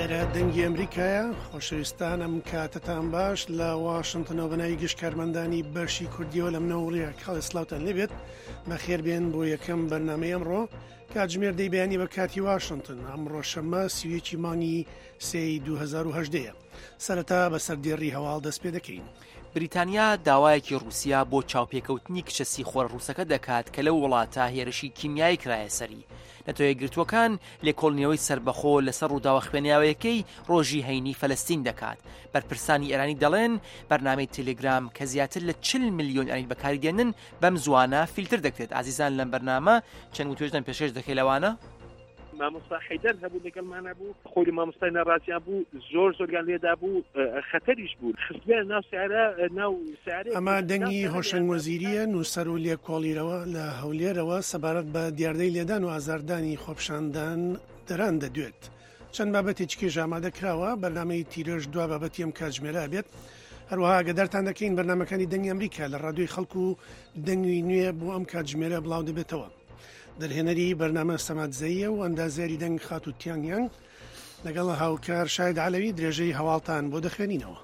لێرە دەنگی ئەمریکایە خۆشەویستان ئەم کاتتان باش لە واشنگتنەوە بەناوی گشت کارمەندانی بەشی کوردیەوە لە منەوەڵەیە کاڵ سلااوتان لێبێت بەخێر بێن بۆ یەکەم بەرنامەی ئەمڕۆ کاتژمێر دەی بەیانی بە کاتی واشنگتن ئەمڕۆ شەممە سیویەکی مانگی سێی 2010 سەرەتا بە سەردێڕی هەواڵ دەست پێ دەکەین. بریتانیا داوایەکی رووسیا بۆ چاوپێکەوتنی کشەسی خۆر ڕووسەکە دەکات کە لەو وڵاتە هێرشی کیمیایی کرایە سەری. نەتۆیە گرتوەکان لێکۆڵنەوەی سربەخۆ لەسەر ڕووداوە خوێنیاوەیەکەی ڕۆژی هەینی فەلەستین دەکات. بەرپرسانی ئێرانی دەڵێن بەرنامەی تەلێگرام کە زیاتر لە 40 ملیۆن ئەرین بەکاری دێنن بەم زوانە فیلتر دەکرێت. ئازیزان لەم بەرنامە چەند وتوێژدەم پێشێش دەکەی لەوانە مامۆستا حەیدەر هەبوو لەگەڵمانە بوو خۆی مامۆستای ناڕاستیان بوو زۆرگان لێدا بوو خەتەریش بوو خستبێن ناو سیارە ئەمە دەنگی هۆشنگ وەزیریە نووسەر و لێکۆڵیرەوە لە هەولێرەوە سەبارەت بە دیاردەی لێدان و ئازاردانی خۆپشاندان دەران دەدوێت. چەند بابەتێکی ئامادە کراوە بەرنامەی تیرۆژ دوا بابەتی ئەم کاتژمێرە بێت. هەروەها گەدارتان دەکەین بەرنامەکانی دەنگی ئەمریکا لە ڕادیۆی خەڵکو و دەنگی نوێ بۆ ئەم کاتژمێرە بڵاو دەبێتەوە. دەرهێنەری بەرنامە سەماتزەیە و ئەندازێری دەنگ خات و تیانیان لەگەڵ هاوکار شاید عەلەوی درێژەی هەواڵتان بۆ دەخوێنینەوە.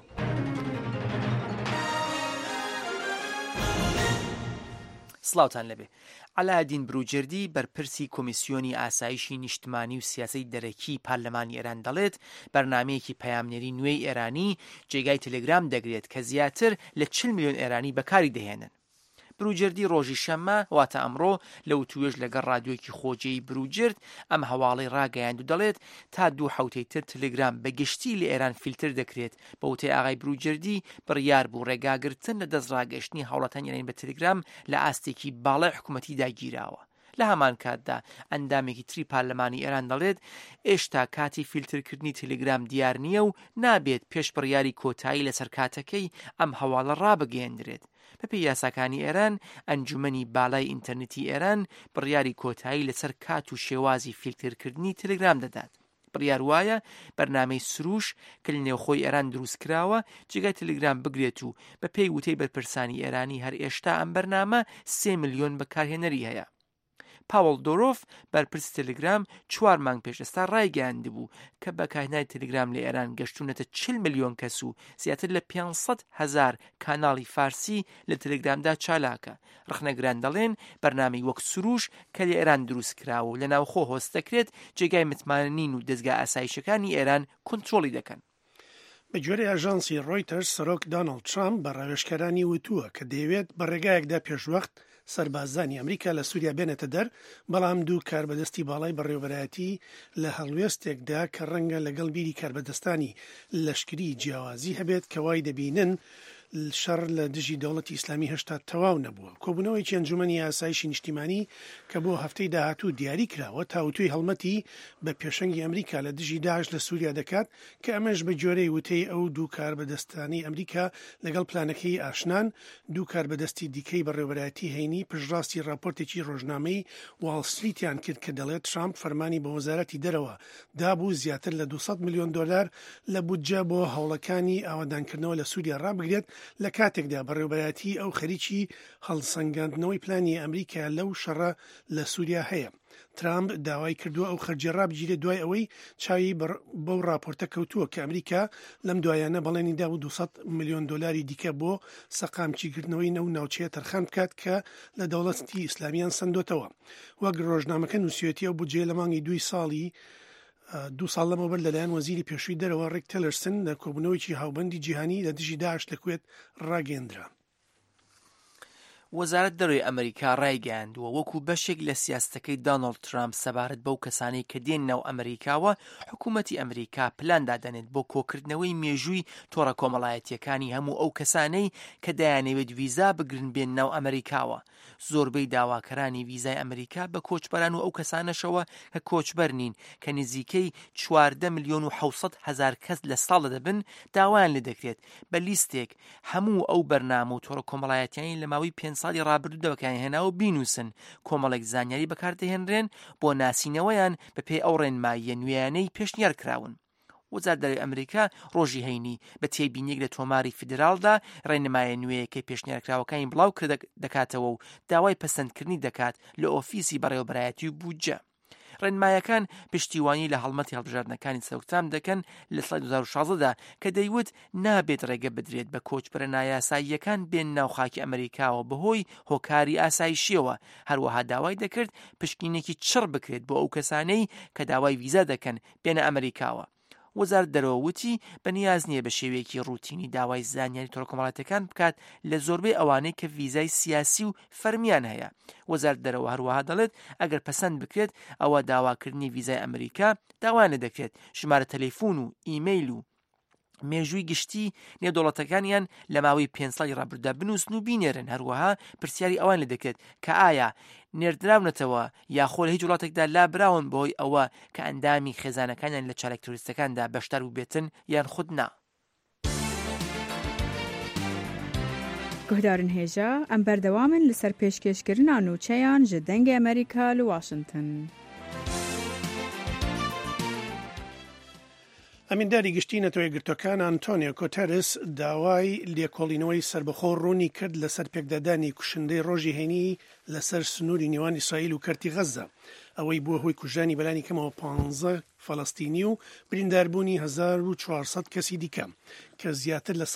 سڵاوتان لەبێ. عەلادین بروجردی بەرپرسی کۆمیسیۆنی ئاسایشی نیشتمانی و سیاسەی دەرەکی پارلەمانی ئێران دەڵێت بەرنامەیەکی پەیامنێری نوێی ئێرانی جێگای تەلێگرام دەگرێت کە زیاتر لە 40 ملیۆن ئێرانی بەکاری دەهێنن. بروجردی ڕۆژی شەممە واتە ئەمڕۆ لە وتوێژ لەگەڵ ڕادیۆیەکی خۆجێی بروجرد ئەم هەواڵەی ڕاگەیاند و دەڵێت تا 2 حوتەی تر تەلێگرام بەگشتی لە ئێران فیلتر دەکرێت. بە وتەی ئاغای بروجردی بڕیار بوو ڕێگاگرتن لە دەستڕاگەشتنی هاوڵاتیان ئێرانی بە تەلێگرام لە ئاستێکی باڵای حکوومەتی داگیراوە. لە هەمان کاتدا ئەندامێکی تری پارلەمانی ئێران دەڵێت ئێشتا کاتی فیلترکردنی تەلێگرام دیار نییە و نابێت پێش بڕیاری کۆتایی لەسەر کاتەکەی ئەم هەواڵە ڕابگەیەندرێت. بەپێی یاساکانی ئێران ئەنجومەنی باڵای ئینتەرنێتی ئێران بڕیاری کۆتایی لەسەر کات و شێوازی فیلترکردنی تەلێگرام دەدات. بڕیار وایە بەرنامەی سروش کە لە نێوخۆی ئێران دروستکراوە جێگای تەلێگرام بگرێت و بەپێی وتەی بەرپرسانی ئێرانی هەر ئێشتا ئەم بەرنامە 3 ملیۆن بەکارهێنەری هەیە. پاوەڵ دۆرۆف بەرپرسی تەلێگرام 4 مانگ پێش ئێستا ڕایگەیاند بوو کە بەکارهێنانی تەلێگرام لە ئێران گەشتونەتە 40 ملیۆن کەس و زیاتر لە 500,000 کاناڵی فارسی لە تەلێگرامدا چالاکە. ڕخنەگران دەڵێن بەرنامەی وەک سروش کە لە ئێران دروستکراوە و لە ناوخۆ هۆست دەکرێت جێگای متمانین و دەستگا ئاسایشەکانی ئێران کۆنتڕۆڵی دەکەن. بە جۆرەی ئاژانسی ڕۆیتەرز سەرۆک دۆناڵد ترامپ بە ڕاوێژکەرانی وتووە کە دەیەوێت بە ڕێگایەکدا پێشوەخت سەربازانی ئەمریکا لە سووریا بێنێتە دەر بەڵام دوو کاربەدەستی باڵای بەڕێوەبەرایەتی لە هەڵوێستێکدا کە ڕەنگە لەگەڵ بیری کاربەدەستانی لەشکری جیاوازی هەبێت کە وای دەبینن شەڕ لە دژی دەوڵەتی ئیسلامی هێشتا تەواو نەبووە. کۆبوونەوەیکی ئەنجومەنی ئاسایشی نیشتیمانی کە بۆ هەفتەی داهاتوو دیاری کراوە تاوتوی هەڵمەتی بە پێشەنگی ئەمریکا لە دژی داعش لە سووریا دەکات کە ئەمەش بە جۆرەی وتەی ئەو دوو کاربەدەستانی ئەمریکا لەگەڵ پلانەکەی ئاشنان دوو کاربەدەستی دیکەی بەڕێوەبەرایەتی هەینی پشتڕاستی راپۆرتێکی ڕۆژنامەی واڵستریتیان کرد کە دەڵێت ترامپ فەرمانی بە وەزارەتی دەرەوە دابوو زیاتر لە 200 ملیۆن دۆلار لە بودجە بۆ هەوڵەکانی ئاوادانکردنەوە لە سووریا ڕابگرێت لە کاتێکدا بەڕێوەبەرایەتی ئەو خەریکی هەڵسەنگاندنەوەی پلانی ئەمریکا لەو شەڕە لە سووریا هەیە. ترامپ داوای کردووە ئەو خەرجی ڕابگیرێت دوای ئەوەی چاوی بەو راپۆرتە کەوتووە کە ئەمریکا لەم دوایانە بەڵێنی دا و 200 ملیۆن دۆلاری دیکە بۆ سەقامچیکردنەوەی نەو ناوچەیە تەرخان بکات کە لە دەوڵەتی ئیسلامیان سندۆتەوە. وەک ڕۆژنامەکە نووسێتی ئەو بودجێ لە مانگی 2 ساڵ لەمەوبەر لەلایەن وەزیری پێشووی دەرەوە ڕێک تیلەرسن لە کۆبوونەوەیکی هاوبەندی جیهانی لە دژی داعش لەکوێت ڕاگەیەندرا. وەزارەت دەرۆی ئەمریکا ڕایگەیاندووە وەکو بەشێک لە سیاستەکەی دۆناڵد ترامپ سەبارەت بەو کەسانەی کە دێن ناو ئەمریکاوە حکوومەتی ئەمریکا پلان دادەنێت بۆ کۆکردنەوەی مێژووی تۆڕە کۆمەڵایەتیەکانی هەموو ئەو کەسانەی کە دەیانەوێت ویزا بگرن بێن ناو ئەمریکاوە. زۆربەی داواکەرانی ویزای ئەمریکا بە کۆچبەران و ئەو کەسانەشەوە کە کۆچبەر نین کە نزیکەی 14 ملیۆن و 700,000 کەس لە ساڵە دەبن داوایان لێ دەکرێت بە لیستێک هەموو ئەو بەرنامە و تۆڕە کۆمەڵایەتیانی لە ماوەی 5 ساڵی ڕابردوو دەوەکیان هێنا و بینووسن کۆمەڵێک زانیاری بەکاردەهێنرێن بۆ ناسینەوەیان بەپێی ئەو ڕێنماییە نوێیانەی پێشنیار کراون. وەزارەتی ئەمریکا ڕۆژی هەینی بە تێبینیەک لە تۆماری فیدرالدا ڕێنمایە نوێیەکەی پێشنیارکراوەکانی بڵاو کرد دەکاتەوە و داوای پەسەندکردنی دەکات لە ئۆفیسی بەڕێوەبەرایەتی و بودجە. ڕێنمایەکان پشتیوانی لە هەڵمەتی هەڵبژاردنەکانی سەرۆکتام دەکەن لە ساڵی 2016دا کە دەیوت نابێت ڕێگە بدرێت بە کۆچبەرە نایاساییەکان بێن ناو خاکی ئەمریکاوە بەهۆی هۆکاری ئاسایشیەوە. هەروەها داوای دەکرد پشکنینێکی چڕ بکرێت بۆ ئەو کەسانەی کە داوای ڤیزا دەکەن بێنە ئەمریکاوە. وەزارەت دەرەوە وتی بەنیاز نییە بە شێوەیەکی ڕوتینی داوای زانیاری تۆڕەکۆمەڵاتەکان بکات لە زۆربەی ئەوانەی کە ڤیزای سیاسی و فەرمیان هەیە. وەزارەت دەرەوە هەروەها دەڵێت ئەگەر پەسەند بکرێت ئەوە داواکردنی ڤیزای ئەمریکا داوانە دەکرێت ژمارە تەلەیفۆن و ئیمەیل و مێژووی گشتی نێودوڵەتەکانیان لە ماوەی 5 ساڵی ڕابردوودا بنووسن و بینێرن. هەروەها پرسیاری ئەوان لە دەکرێت کە ئایا نێردراونەتەوە یاخۆ لە هیچ وڵاتێکدا لابراون بۆی ئەوە کە ئەندامی خێزانەکانیان لە چالاک تۆریستەکاندا بەشدار ببێتن یان خود نا. گوهدارن هێژە ئەم بەردەوامن لەسەر پێشکەشکردنا نوچەیان ji dengê ئەمریکا لە واشنگتن. ئەمینداری گشتی نەتەوەی یەکگرتوەکان ئانتۆنیۆ گوتێرس داوای لێکۆڵینەوەی سربەخۆ ڕوونی کرد لەسەر پێکدادانی کوشندەی ڕۆژی هەینی لەسەر سنووری نێوان ئیسرائیل و کەرتی غەزە. ئەوەی بووە هۆی کوژانی بەلانی کەمەوە 15 فەڵەستینی و برینداربوونی 1400 کەسی دیکە کە زیاتر لە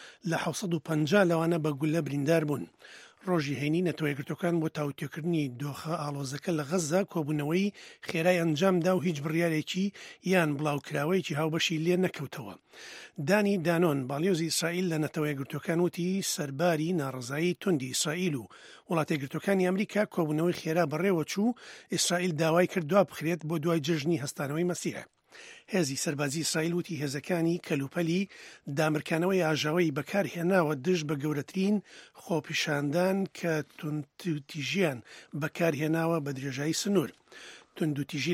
750 لەوانە بە گولە بریندار بوون. ڕۆژی هەینی نەتەوەی یەکگرتوەکان بۆ تاوتێکردنی دۆخە ئاڵۆزەکە لە غەزە کۆبوونەوەی خێرای ئەنجامدا و هیچ بڕیارێکی یان بڵاوکراوەیەکی هاوبەشی لێ نەکەوتەوە. دانی دانۆن باڵیۆزی ئیسرائیل لە نەتەوەی یەکگرتوەکان وتی سەرباری ناڕزایی توندی ئیسرائیل و وڵاتی یەکگرتوەکانی ئەمریکا کۆبوونەوەی خێرا بەڕێوە چوو ئیسرائیل داوای کرد دوا بخرێت بۆ دوای جژنی هەستانەوەی مەسیح. هێزی سەربازی ئیسرائیل وتی هێزەکانی کەلوپەلی دامرکانەوەی ئاژاوی بەکارهێناوە دژ بە گەورەترین خۆپیشاندان کە توندوتیژیان بەکارهێناوە بە درێژایی سنوور. توندوتیژی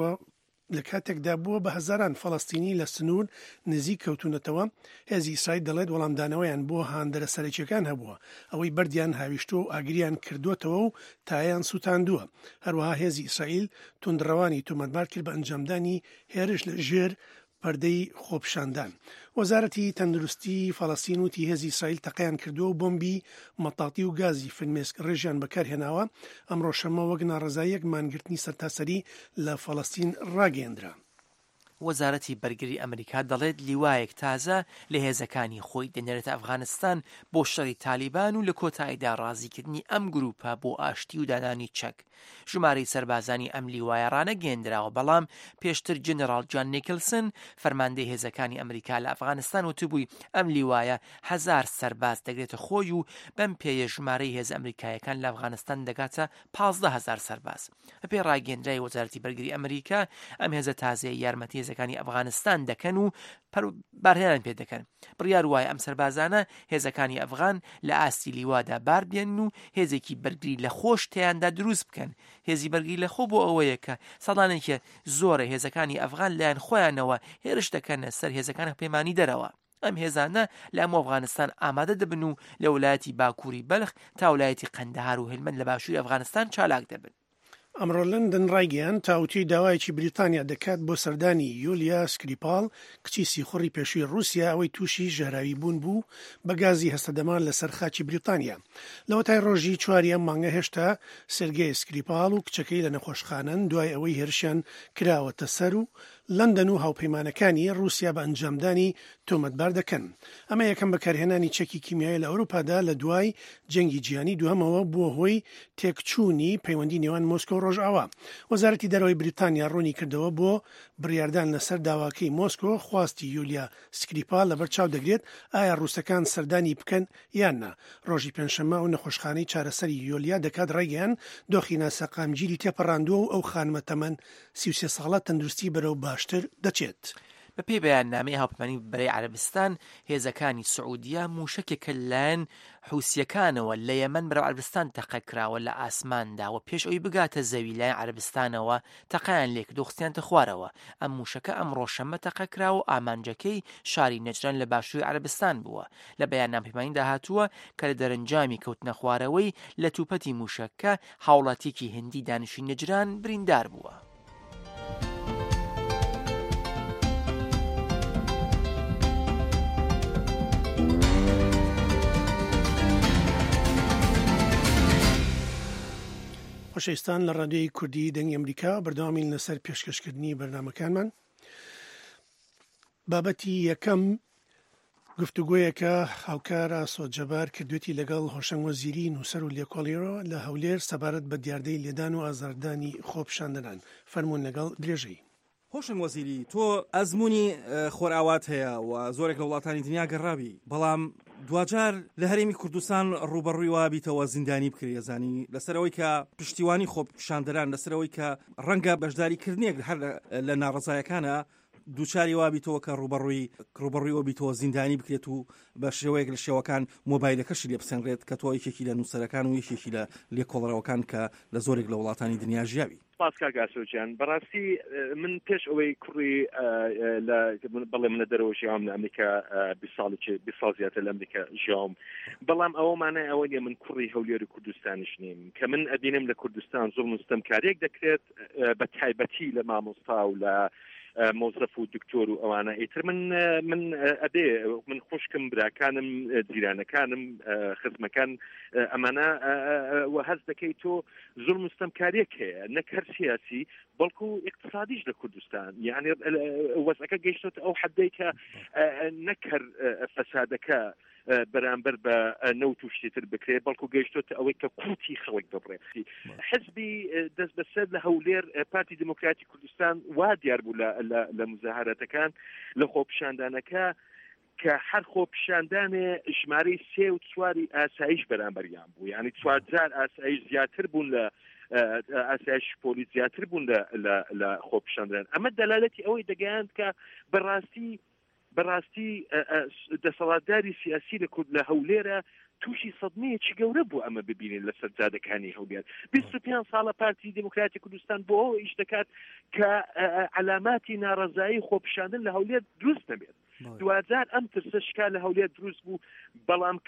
لە کاتێکدا بووە بە هەزاران فەڵەستینی لە سنوور نزیک کەوتونەتەوە. هێزی ئیسرائیل دەڵێت وەڵامدانەوەیان بۆ هاندەرە سەرەکیەکان هەبووە ئەوەی بەردیان هاویشتووە و ئاگریان کردوتەوە و تایان سووتاندووە. هەروەها هێزی ئیسرائیل توندڕەوانی تۆمەتبار کرد بە ئەنجامدانی هێرش لە ژێر پەردەی خۆپیشاندان. وەزارەتی تەندروستی فەڵەستین وتی هێزی ئیسرائیل تەقەیان کردووە و بۆمبی مەتاقی و گازی فلمێسک ڕێژیان بەکارهێناوە. ئەمڕۆ شەمە وەک ناڕەزاییەک مانگرتنی سەرتاسەری لە فەڵەستین ڕاگەیەندرا. وەزارەتی بەرگری ئەمریکا دەڵێت لیوایەک تازە لە هێزەکانی خۆی دەنێرێتە ئەفغانستان بۆ شەڕی تالیبان و لە کۆتاییدا ڕازیکردنی ئەم گروپە بۆ ئاشتی و دانانی چەک. ژمارەی سەربازانی ئەم لیوایە ڕانەگەیەندراوە، بەڵام پێشتر جنرال جان نیکلسن فەرماندەی هێزەکانی ئەمریکا لە ئەفغانستان وتبووی ئەم لیوایە 1000 سەرباز دەگرێتە خۆی و بەم پێیە ژمارەی هێز ئەمریکایەکان لە ئەفغانستان دەگاتە 15000 سەرباز. بەپێی ڕاگەیەندرای وەزارەتی بەرگری ئەمریکا ئەم هێزە تازەیە یارمەتی هێزەکانی ئەفغانستان دەکەن و بارهێنان پێ دەکەن. بڕیار وایە ئەم سەربازانە هێزەکانی ئەفغان لە ئاستی لیوادا باربێن و هێزێکی بەرگری لە خۆش تیاندا دروست بکەن. هێزی بەرگری لە خۆ بۆ ئەوەیە کە سەڵانێکە زۆرە هێزەکانی ئەفغان لایەن خۆیانەوە هێرش دەکەنە سەر هێزەکان پەیمانی دەرەوە. ئەم هێزانە لە هەموو ئەفغانستان ئامادە دەبن و لە وڵایەتی باکووری بەلخ تا وڵایەتی قەندەهار و هێلمەند لە باشووری ئەفغانستان چالاک دەبن. ئەمڕۆ لندن ڕایگەیان تاوتی داوایکی بریتانیا دەکات بۆ سەردانی یولیا سکریپال کچی سیخوڕی پێشووی رووسیا ئەوەی تووشی ژەهراوی بوون بوو بە گازی هەستەدەمان لەسەر خاکی بریتانیا. لەوەتای ڕۆژی 4 مانگە هێشتا سێرگێی سکریپال و کچەکەی لە نەخۆشخانەن دوای ئەوەی هێرشیان کراوەتە سەر و لندن و هاوپەیمانەکانی رووسیا بە ئەنجامدانی تۆمەتبار دەکەن. ئەمە یەکەم بەکارهێنانی چەکی کیمیایی لە ئەوروپادا لە دوای جەنگی جیهانی دووهەمەوە بووە هۆی تێکچوونی پەیوەندی نێوان مۆسکۆ و ڕۆژئاوا. وەزارەتی دەرەوەی بریتانیا ڕوونی کردەوە بۆ بڕیاردان لەسەر داواکەی مۆسکۆ خواستی یولیا سکریپال لەبەرچاو دەگرێت ئایا ڕووسەکان سەردانی بکەن یان نا. ڕۆژی پێنجشەممە و نەخۆشخانەی چارەسەری یولیا دەکات ڕێگەیان دۆخی ناسەقامگیری تێپەڕاندووە و ئەو خانمە تەمەن 33 ساڵە تەندروستی بەرەو باشتر دەچێت. بەپێی بەیاننامەی هاوپەیمانی بەرەی عەرەبستان هێزەکانی سعودیە موشکێکە لایەن حوسیەکانەوە لە یەمەن بەرەو عەرەبستان تەقە کراوە لە ئاسماندا و پێش ئەوی بگاتە زەوی لایەن عەرەبستانەوە تەقەیان لێکردو خستیانتە خوارەوە. ئەم موشەکە ئەمڕۆ شەممە تەقە کراوە و ئامانجەکەی شاری نەجران لە باشووری عەرەبستان بووە. لە بەیاننامەپەیمانیدا هاتووە کە لە دەرەنجامی کەوتنە خوارەوەی لە توپەتی موشەکە هاوڵاتیەکی هەندی دانیشتووی نەجران بریندار بووە. خۆشەویستان لە ڕادیۆی کوردی دەنگی ئەمریکا بەردەوامین لەسەر پێشکەشکردنی بەرنامەکانمان. بابەتی یەکەم گفتوگۆیەکە هاوکار ئاسۆ جەبار کردوێتی لەگەڵ هۆشەنگ وەزیری نووسەر و لێکۆڵیرۆ لە هەولێر سەبارەت بە دیاردەی لێدان و ئازاردانی خۆپیشاندنان. فەرموون لەگەڵ درێژەی. هۆشنگ وەزیری، تۆ ئەزمموی خۆراوات هەیە و زۆرێک لە وڵاتانی دنیا گەڕابی، بەڵام دوجار لە هەرێمی کوردستان ڕوبەڕووی وابیتەوە زیندانی بکرێ زانی لەسەرەوەی کە پشتیوانی خۆپیشاندەران لەسەرەوەی کە ڕەنگە بەشداریکردنێک هەر لە ناڕزایەکانە دووچاری وابیتەوە کە ڕوبەڕوویەوە بیتەوە زیندانی بکرێت و بە شێوەیەک لە شێوەکان مۆبایلەکەشی لێ بسەنرێت کە تۆ یەکێکی لە نووسەرەکان و یەکێکی لە لێکۆڵەرەوەکان کە لە زۆرێک لە وڵاتانی دنیا ژیاوی. پاسکا گاسۆجان بەڕاستی من پێش ئەوەی کوڕی بەڵێ منە دەرەوە ژیام لە ئەمریکا 20 ساڵ زیاتر لە ئەمریکا ژیام، بەڵام ئەوە مانای ئەوە نیە من کوڕی هەولێر و کوردستانیش نیم کە من ئەبینم لە کوردستان زۆر مستەمکاریەک دەکرێت بە تایبەتی لە مامۆستا و لە مۆزەف و دکتۆر و ئەوانە ئیتر من ئەبێ من خوشکم براکانم جیرانەکانم خزمەکان ئەمانە و هەز دەکەی تۆ زۆر مستەمکاریەک هەیە نەک هەر سیاسی بەڵکو اقتصادیش لە کوردستان، یعنی وەزعەکە گەیشتۆتە ئەو حەدەی کە نەک هەر فەسادەکە بەرامبەر بە نەوت و شتێتر بکرێت بەڵکو گەیشتۆتە ئەوەی کە قوتی خەڵک ببڕێت. حزبی دەست بەسەر لە هەولێر پارتی دموکراتی کوردستان وا دیار بوو لە مزاهرەتەکان لە خۆپیشاندانەکە کە هەر خۆپیشاندانێ ژمارەی 3 و 4 ئاسایش بەرامبەریان بوو، یعنی 4 ئاسایش زیاتر بوون لە ئاسایش پۆلیس زیاتر بوون لە خۆپیشاندان. ئەمە دەلالەتی ئەوەی دەگەیاند کە بەڕاستی دەسەڵاتداری سیاسی لە هەولێرە تووشی سەدمەیەکی گەورە بوو ئەمە ببینین لە سەرجادەکانی هەولێر. 25 ساڵە پارتی دموکراتی کوردستان بۆ ئەوە ئیش دەکات کە علاماتی ناڕەزایی خۆپیشاندن لە هەولێر دروست نەبێت. 2000 ئەم ترسشکا لە هەولێر دروست بوو، بەڵام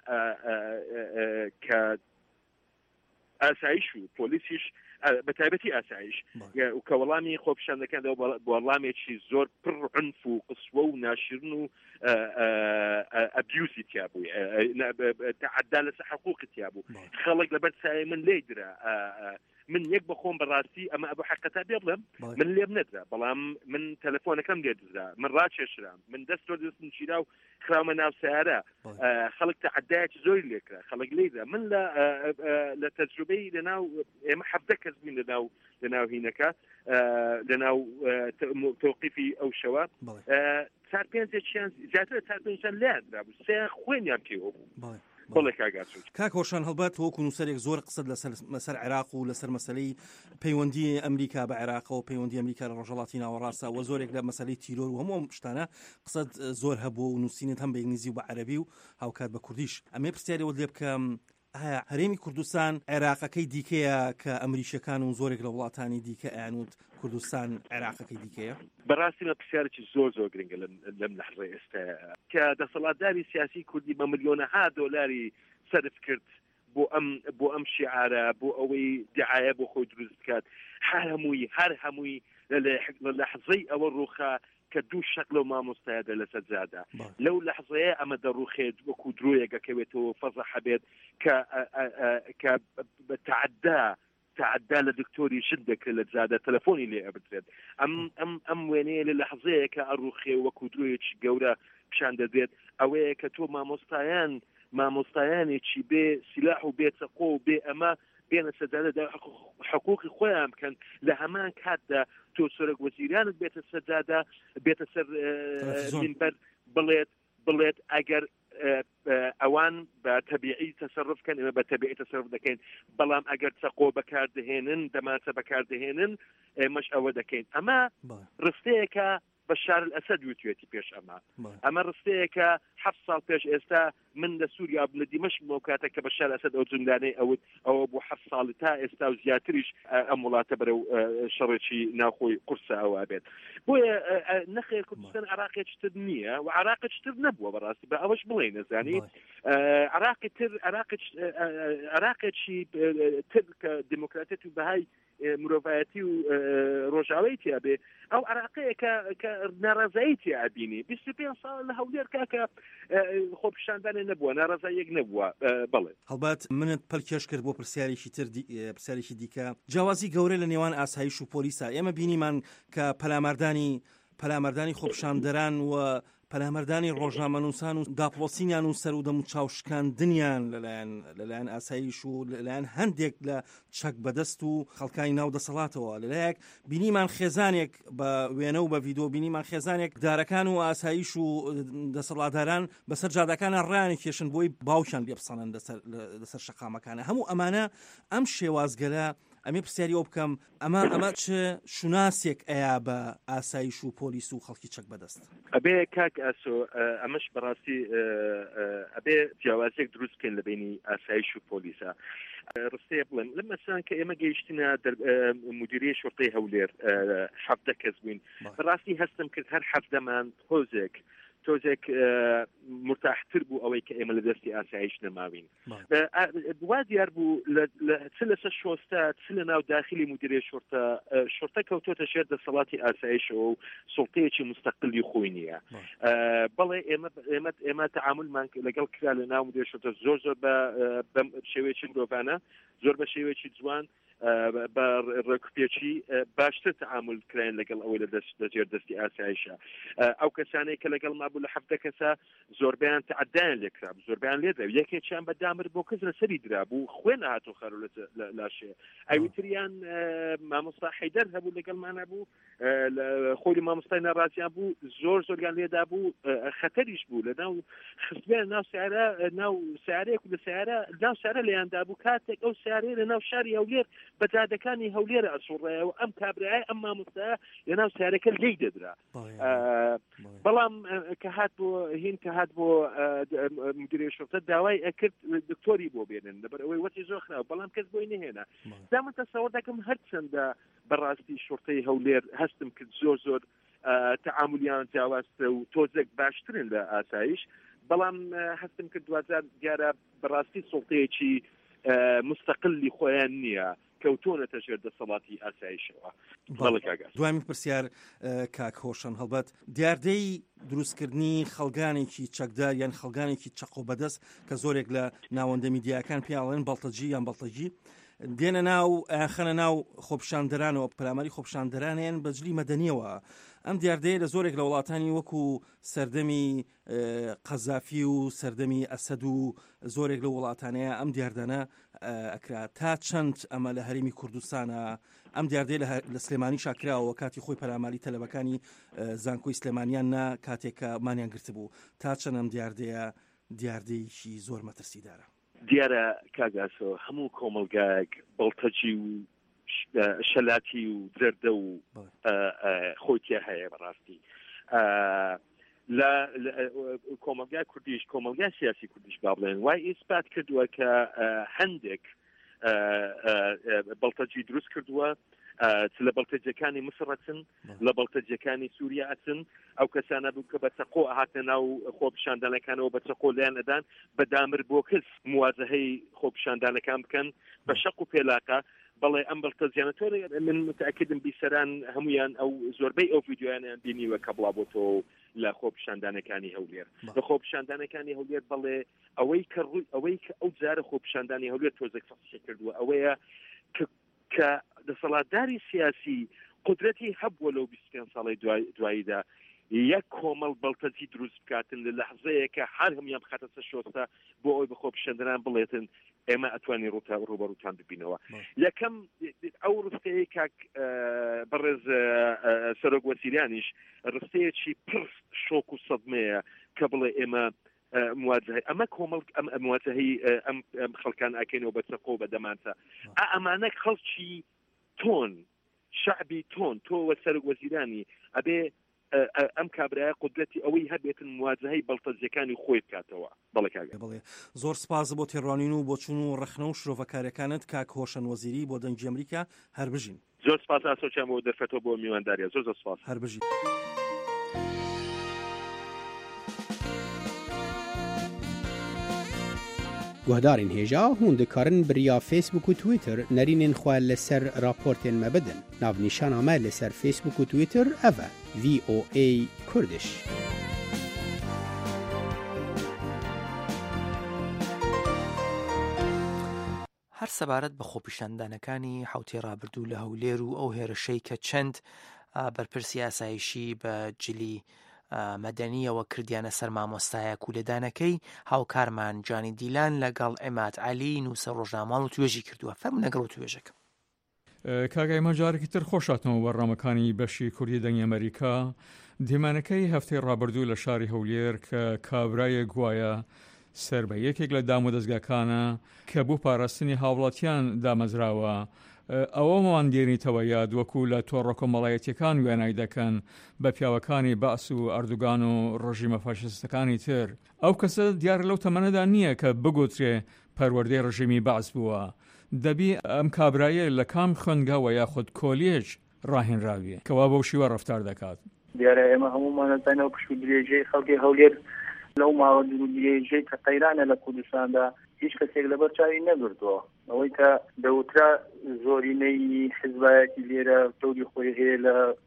کە ئاسایش و پۆلیسیش بەتایبەتی ئاسایش و کە وەڵامی خۆپیشاندەکان وەڵامێکی زۆر پڕ عنف و قسوە و ناشرن و ئەبیوزی تیا بوو، تعدا لەسەر حقوقی تیا بوو. خەڵک لەبەر سایە من لێ درا، من یەک بەخۆم بەڕاستی ئەمە ئەبوو حقەتا بێ بڵێم من لێم نەدرا، بەڵام من تەلەفۆنەکەم لێ دزرا، من ڕاکێشرام، من دەستم چیرا و خراومە ناو سیارە، خەڵک تعدایەکی زۆری لێکرا، خەڵک لێدرا. من لە تەجروبەی لەناو ئێمە 17 کەس بووین لەناو هینەکە لەناو تەوقیفی ئەو شەوە 4-5 زیاتر 4-5 لیان درابوو، 3 خوێنیان پێوە بوو. کاکۆشان هەڵبەت وەکو نووسەرێک زۆر قسەت لەسەر عێراق و لەسەر مەسەلەی پەیوەندی ئەمریکا بە عێراق و پەیوەندی ئەمریکا لە ڕۆژهەڵاتی ناوەڕاستە و زۆرێک لە مەسەلەی تیرۆر و هەموو شتانە قسەت زۆر هەبوو و نووسینت هەم بە ئینگلیزی و بە عەرەبی و هاوکات بە کوردیش. ئەمێ پرسیارەوە لێ بکەم ئایا هەرێمی کوردستان عێراقەکەی دیکەیە کە ئەمریشەکان و زۆرێک لە وڵاتانی دیکە ئەیانوت کوردستان عێراقەکەی دیکەیە؟ بەڕاستی مە پرسیارێکی زۆر گرنگە لەم لەحظە ئێستا کە دەسەڵاتداری سیاسی کوردی بە ملیۆنەها دۆلاری سەرف کرد بۆ ئەم شیعارە، بۆ ئەوەی دعایە بۆ خۆی دروست بکات. هەر هەمووی لە لەحظەی ئەوە ڕووخا کە دوو شەق لەو مامۆستایەدا لەسەر جادا، لەو لەحظەیە ئەمە دەڕوخێت وەکو درۆیەکەکەوێتەوە فەزە حەبێت کە تعدا لە دکتۆری شت دەکرێت لە جادە تەلەفۆنی لێ ئەبدرێت. ئەم وێنەیە لە لەحظەیە کە ئەڕوخێ وەکو درۆیەکی گەورە پیشان دەدرێت ئەوەیە کە تۆ مامۆستایانێکی بێ سلاح و بێ چەقۆ و بێ ئەمە بێنە سەجادە حقوقی خۆیان بکەن، لە هەمان کاتدا تۆ سەرۆک وەزیرانت بێتە سەجادە بێتە سەر مینبەر بڵێت ئەگەر ئەوان بە تەبیعی تەسەڕفکەن ئێمە بە تەبیعی تەسەڕف دەکەین، بەڵام ئەگەر چەقۆ بەکاردەهێنن دەماچە بەکاردەهێنن ئێمەش ئەوە دەکەین. ئەمە ڕستەیەکە بەشار الئەسەد وتوێتی پێش ئەمە ڕستەیەکە 7 ساڵ پێش ئێستا من لە سووریا لە دیمەشق کاتێک کە بەشار الئەسەد ئەو جندانەی ئەوە بۆ 7 ساڵ تا ئێستا و زیاتریش ئەم وڵاتە بەرەو شەڕێکی ناوخۆی قورسە ئەوە بێت. بۆیە نەخێر کوردستان عراقێکتر نییە و عراقێکتر نەبووە بەڕاستی بە ئەوەش بڵێ نەزانی عراقێکی تر کە دموکراتێت و بەهای مرۆڤایەتی و ڕۆژاوایی تیا بێ ئەو عراقەیە کە ناڕازایی تیا بینی. 25 ساڵ لە هەولێر کاکە خۆپیشاندانە نەبووە ناڕازایەک نەبووە بەڵێ هەڵبات منت پەلکێش کرد بۆ پرسیارێکی تر پرسیارێکی دیکە جیاوازی گەورە لە نێوان ئاسایش و پۆلیسا ئێمە بینیمان کە پەلامەردانی خۆپشاندەران و پەلامەردانی ڕۆژنامەنووسان و داپڵۆسینیان و سەر و دەم و چاوشکاندنیان لەلایەن ئاسایش و لەلایەن هەندێک لە چەک بەدەست و خەڵکانی ناو دەسەڵاتەوە لەلایەک بینیمان خێزانێک بە وێنە و بە ڤیدۆ بینیمان خێزانێک دارەکان و ئاسایش و دەسەڵاتداران بەسەر جادەکانە ڕایانی کێشن بۆی باوکیان لێبسەنن لەسەر شەقامەکانە هەموو ئەمانە ئەم شێوازگەرە ئەمێ پرسیاریەوە بکەم ئەمە چ شوناسێک ئەیە بە ئاسایش و پۆلیس و خەڵکی چەک بەدەست ئەبێ کاک ئاسۆ ئەمەش بەڕاستی ئەبێ جیاوازێک دروستکەن لە بینی ئاسایش و پۆلیسە ڕستەیە بڵێن لە مەسان کە ئێمە گەیشتنە مدیریە شۆرتەی هەولێر 17 کەس بووین بەڕاستی هەستم کرد هەر 17مان تۆزێک مرتاحتر بوو ئەوەی کە ئێمە لە دەستی ئاسایش نەماوین وا دیار بوو چ لەسەر شۆستە چ لە ناو داخلی مدیریە شۆرتە کەوتۆتە شێر دەسەڵاتی ئاسایشەوە و سوڵتەیەکی مستەقلی خۆی نییە بەڵێ ئێمە تەعاملمان لەگەڵ کرا لە ناو مدیریە شۆرتە زۆر بە شێوەیەکی مرۆڤانە زۆر بە شێوەیەکی جوان بە ڕێکوپێکی باشتر تەعامل کراین لەگەڵ ئەوەی لەجێر دەستی ئاسایشە ئەو کەسانەی کە لەگەڵ مابوو لە 17 کەسە زۆربیان تعدایان لێکرا زۆربیان لێدرا یەکێکیان بەدامر بۆ کەس لەسەری درابوو خوێن هاتۆ خەرو لاشێ ئەویتریان مامۆستا حەیدەر هەبوو لەگەڵمانە بوو خۆی مامۆستای ناڕازیان بوو زۆریان لێدا بوو خەتەریش بوو لە ناو خستبیان ناو سیارەیەک و لە ناو سیارە لەیاندا بوو کاتێک ئەو سیارەیە لە ناو شاری هەولێر بەجادەکانی هەولێرە ئەسوڕێەوە ئەم کابرای ئەم مامۆستایە لە ناو سیارەکە لی دەدرا بەڵام کە هات بۆ مدیریە شۆرتە داوای ئەکرد دکتۆری بۆ بێنن لەبەر ئەوەی وەتی زۆر خراوە بەڵام کەس بۆی نهێنا دامن تەسەوەر دەکەم هەرچەندە بەڕاستی شۆرتەی هەولێر هەستم کرد زۆر تەعاملیان جیاوازترە و تۆزێک باشترن لە ئاسایش بەڵام هەستم کرد دوجار دیارە بەڕاستی سوڵتەیەکی مستەقلی خۆیان نییە کەوتۆنەتە ژێر دەسەڵاتی ئاسایشەوە دوای پرسیار کاک هۆشن هەڵبەت دیاردەی دروستکردنی خەڵگانێکی چەکدار یان خەڵگانێکی چەق و بەدەست کە زۆرێک لە ناوەندە میدیاکان پێڵێن بەڵتەجی یان بەڵتەجی دێنە ناو خەنە ناو خۆپشاندەرانەوە پەلاماری خۆپشاندەرانیان بەجلی مەدەنیەوە ئەم دیاردەیە لە زۆرێک لە وڵاتانی وەکو سەردەمی قەزافی و سەردەمی ئەسەد و زۆرێک لە وڵاتانەیە ئەم دیاردانە ئەکرا تا چەند ئەمە لە هەرێمی کوردستانە ئەم دیاردەیە لە سلێمانی شاکراوە کاتی خۆی پەلاماری تەلەبەکانی زانکۆی سلێمانیان نا کاتێکە مانیان گرت بوو تا چەند ئەم دیاردەیەکی زۆر مەترسیدارە دیارە کاگاسۆ هەموو کۆمەلگایەک بەڵتەجی و شەلاتی و زەردە و خۆیتیا هەیە بەڕاستی لە کۆمەلگای کوردیش کۆمەلگای سیاسی کوردیش با بڵێن وای ئیسپات کردووە کە هەندێک بەڵتەجی دروست کردووە لە بەڵتەجەکانی مسڕەچن لە بەڵتەجەکانی سووریا ئەچن ئەو کەسانە بوو کە بە چەقۆ هاتە ناو خۆپشاندانەکانەوە بە چەقۆ لیان ئەدان بەدامر بۆ کەس موازەهەی خۆپشاندانەکان بکەن بە شەق و پێلاقە بەڵێ ئەم بەڵتەجیانەتۆری من متأکدم بیسەران هەمویان ئەو زۆربەی ئەو ڤیدیۆیانیان بینیوە کە بڵاوبۆتەوە لە خۆپشاندانەکانی هەولێر لە خۆپشاندانەکانی هەولێر بەڵێ ئەوەی کە ئەو جارە خۆپشاندانی هەولێر تۆزێک فەخشی کردووە ئەوەیە کە دەسەڵاتداری سیاسی قدرەتی هەبووە لەو 25 ساڵی دواییدا یەک کۆمەڵ بەڵتەجی دروست بکاتن لە لەحزەیەکە هەر هەمیان بخاتە سەر شۆستە بۆ ئەوی بە خۆپشاندەران بڵێتن ئێمە ئەتوانی ڕوبەڕووتان ببینەوە یەکەم ئەو ڕستەیە کاک بەڕێز سەرۆک وەزیرانیش ڕستەیەکی پڕ شۆک و سەدمەیە کە بڵێ ئێمە مواجهه ئەمە کۆمەڵ ئەم مواجهەی ئەم خەڵکان ئاکەینەوە بە چەقۆ بە دەمانچە ئەمانە خەڵکی تۆن شعبی تۆن تۆ وەسەرۆک وەزیرانی ئەبێ ئەم کابرایە قدرەتی ئەوەی هەبێتن مواجهەی بەڵتەجەکانی خۆی بکاتەوە بڵێ زۆر سپاس بۆ تێڕوانین و بۆ چوون و ڕخنە و شرۆڤەکارەکانت کاک هۆشن وەزیری بۆ دەنگی ئەمریکا هەر بژین زۆر سپاس ئاسۆچیان بۆ دەرفەتەوە بۆ میوانداریە زۆر سپاس هەر بژین گوهدارین هێژا هون دikarin biriya Facebook û Twitter nerînên xwe li ser raportên me bidin. Navnîşana me li ser Facebook û Twitter ev e VOA Kurdish. سەبارەت بە خۆپیشاندانەکانی حوتێ ڕابردوو لە هەولێر و ئەو هێرشەی کە چەند بەرپرسی ئاسایشی بە جلی مەدەنیەوە کردیانە سەر مامۆستایەک و لەدانەکەی هاوکارمان جانی دیلان لەگەڵ ئێمات عەلی نووسە ڕۆژنامەڵ و توێژی کردووە فەرموو لەگەڵ توێژەکە. کاگایمە جارێکی تر خۆشاتەوە بەڕامەکانی بەشی کوردی دەنگی ئەمریکا دیمانەکەی هەفتەی ڕابردوو لە شاری هەولێر کە کابرایە گوایە سەر بە یەکێک لە دام و دەستگاکانە کە بوو پاراستنی هاوڵاتیان دامەزراوە ئەوەمان دێنیتەوە یاد وەکو لە تۆڕە کۆمەڵایەتیەکان وێنای دەکەن بە پیاوەکانی باس و ئەردوگان و ڕژیمە فاشیستەکانی تر ئەو کەسە دیار لەو تەمەنەدا نییە کە بگوترێ پەروەردەی ڕژیمی باس بووە دەبی ئەم کابرایە لە کام خوێنگاوە یاخود کۆلیێج ڕاهێنراویە کەوا بەو شیوە ڕەفتار دەکات. دیارە ئێمە هەمومانەزانەوە پشت و درێژەی خەڵکی هەولێر لەو ماوە درێژەی کە قەیرانە لە کوردستاندا هیچ کەسێک لەبەر چاوی نەگرتووە ئەوەی کە دەوترا زۆرینەی حیزبایەتی لێرە تۆری خۆی هەیە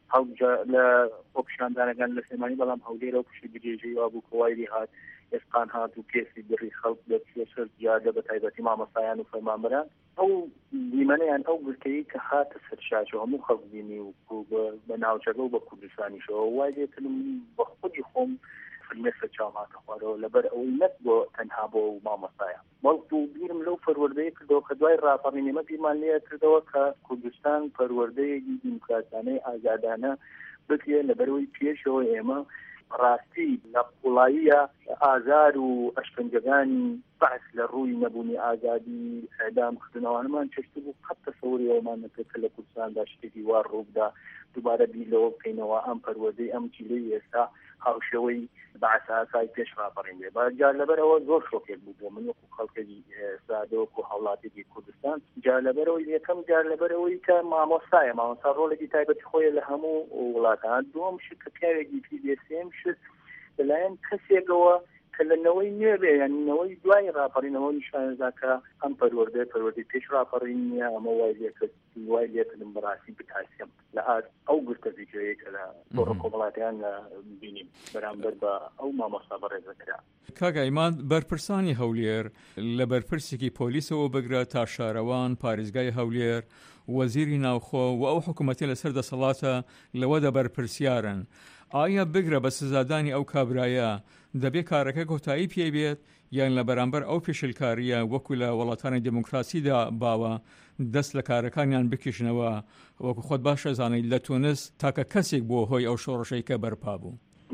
لە خۆپیشاندانەکان لە سلێمانی بەڵام هەولێرە و پشت و درێژەی وا بوو کۆوایری هات ئێسقان هات و کێسی بڕی خەڵک لەسەر جادە بە تایبەتی مامۆستایان و فەرمانبەران ئەو دیمەنەیان ئەو گرتەیە کە هاتە سەر شاشەوە هەموو خەڵک بینی و بە ناوچەکە و بە کوردستانیشەوە وای لێتم بە خودی خۆم فرمێسە چاوماتە خوارەوە لەبەر ئەوەی نەک بۆ تەنها بۆ مامۆستایە بەڵکو بیرم لەو پەروەردەیە کردەوە کە دوای ڕاپەڕینێمە بیرمان لێ کردەوە کە کوردستان پەروەردەیەکی دیموکراتانەی ئازادانە بکرێ لەبەرەوەی پێشەوە ئێمە ڕاستی لە قوڵاییە ئازار و ئەشکەنجەکانی بەس لە ڕووی نەبوونی ئازادی ئەدامکردنەوەمان چشت بوو قەت تەسەووریەوەمان نەکرد کە لە کوردستاندا شتێکی وا ڕووبدا دووبارە بیرەوە بکەینەوە ئەم پەروەردەی ئەم چیلەی ئێستا هاوشەوەی بەعس ئاسای پێش ڕاپەڕین بێ جا لەبەرەوە زۆر شۆکێک بوو بۆ من وەکو خەڵکێکی سادەوەک و هەوڵاتێکی کوردستان جا لەبەرەوەی یەکەم جار لەبەرەوەی کە مامۆستایە مامۆستا ڕۆڵێکی تایبەتی خۆیە لە هەموو وڵاتان دووەم شت کە پیاوێکی پیدێسێم شت لەلایەن کەسێکەوە کە لەنەوەی نوێبێ یانینەوەی دوای ڕاپەڕینەوە نیشانەدا کە ئەم پەروەردەی پێش ڕاپەڕین نیە ئەمە وای لێکردم بەڕاستی بتاسیم لە ئەو گرتە زیکرەیە کە لە تۆڕە کۆمەڵاتیان بینیم بەرامبەر بە ئەو مامۆستا بەڕێزەکرا. کاگایمان بەرپرسانی هەولێر لە بەرپرسێکی پۆلیسەوە بگرە تا شارەوان پارێزگای هەولێر وەزیری ناوخۆ و ئەو حکوومەتی لەسەر دەسەڵاتە لەوەدا بەرپرسیارن ئایا بگرە بە سزادانی ئەو کابرایە دەبێت کارەکە کۆتایی پێ بێت یان لە بەرامبەر ئەو پێشلکاریە وەکو لە وڵاتانی دموکراسیدا باوە دەست لە کارەکانیان بکشنەوە وەکو خۆت باشە زانەی لە تونس تاکە کەسێک بۆ هۆی ئەو شۆڕشەی کە بەرپا بوو.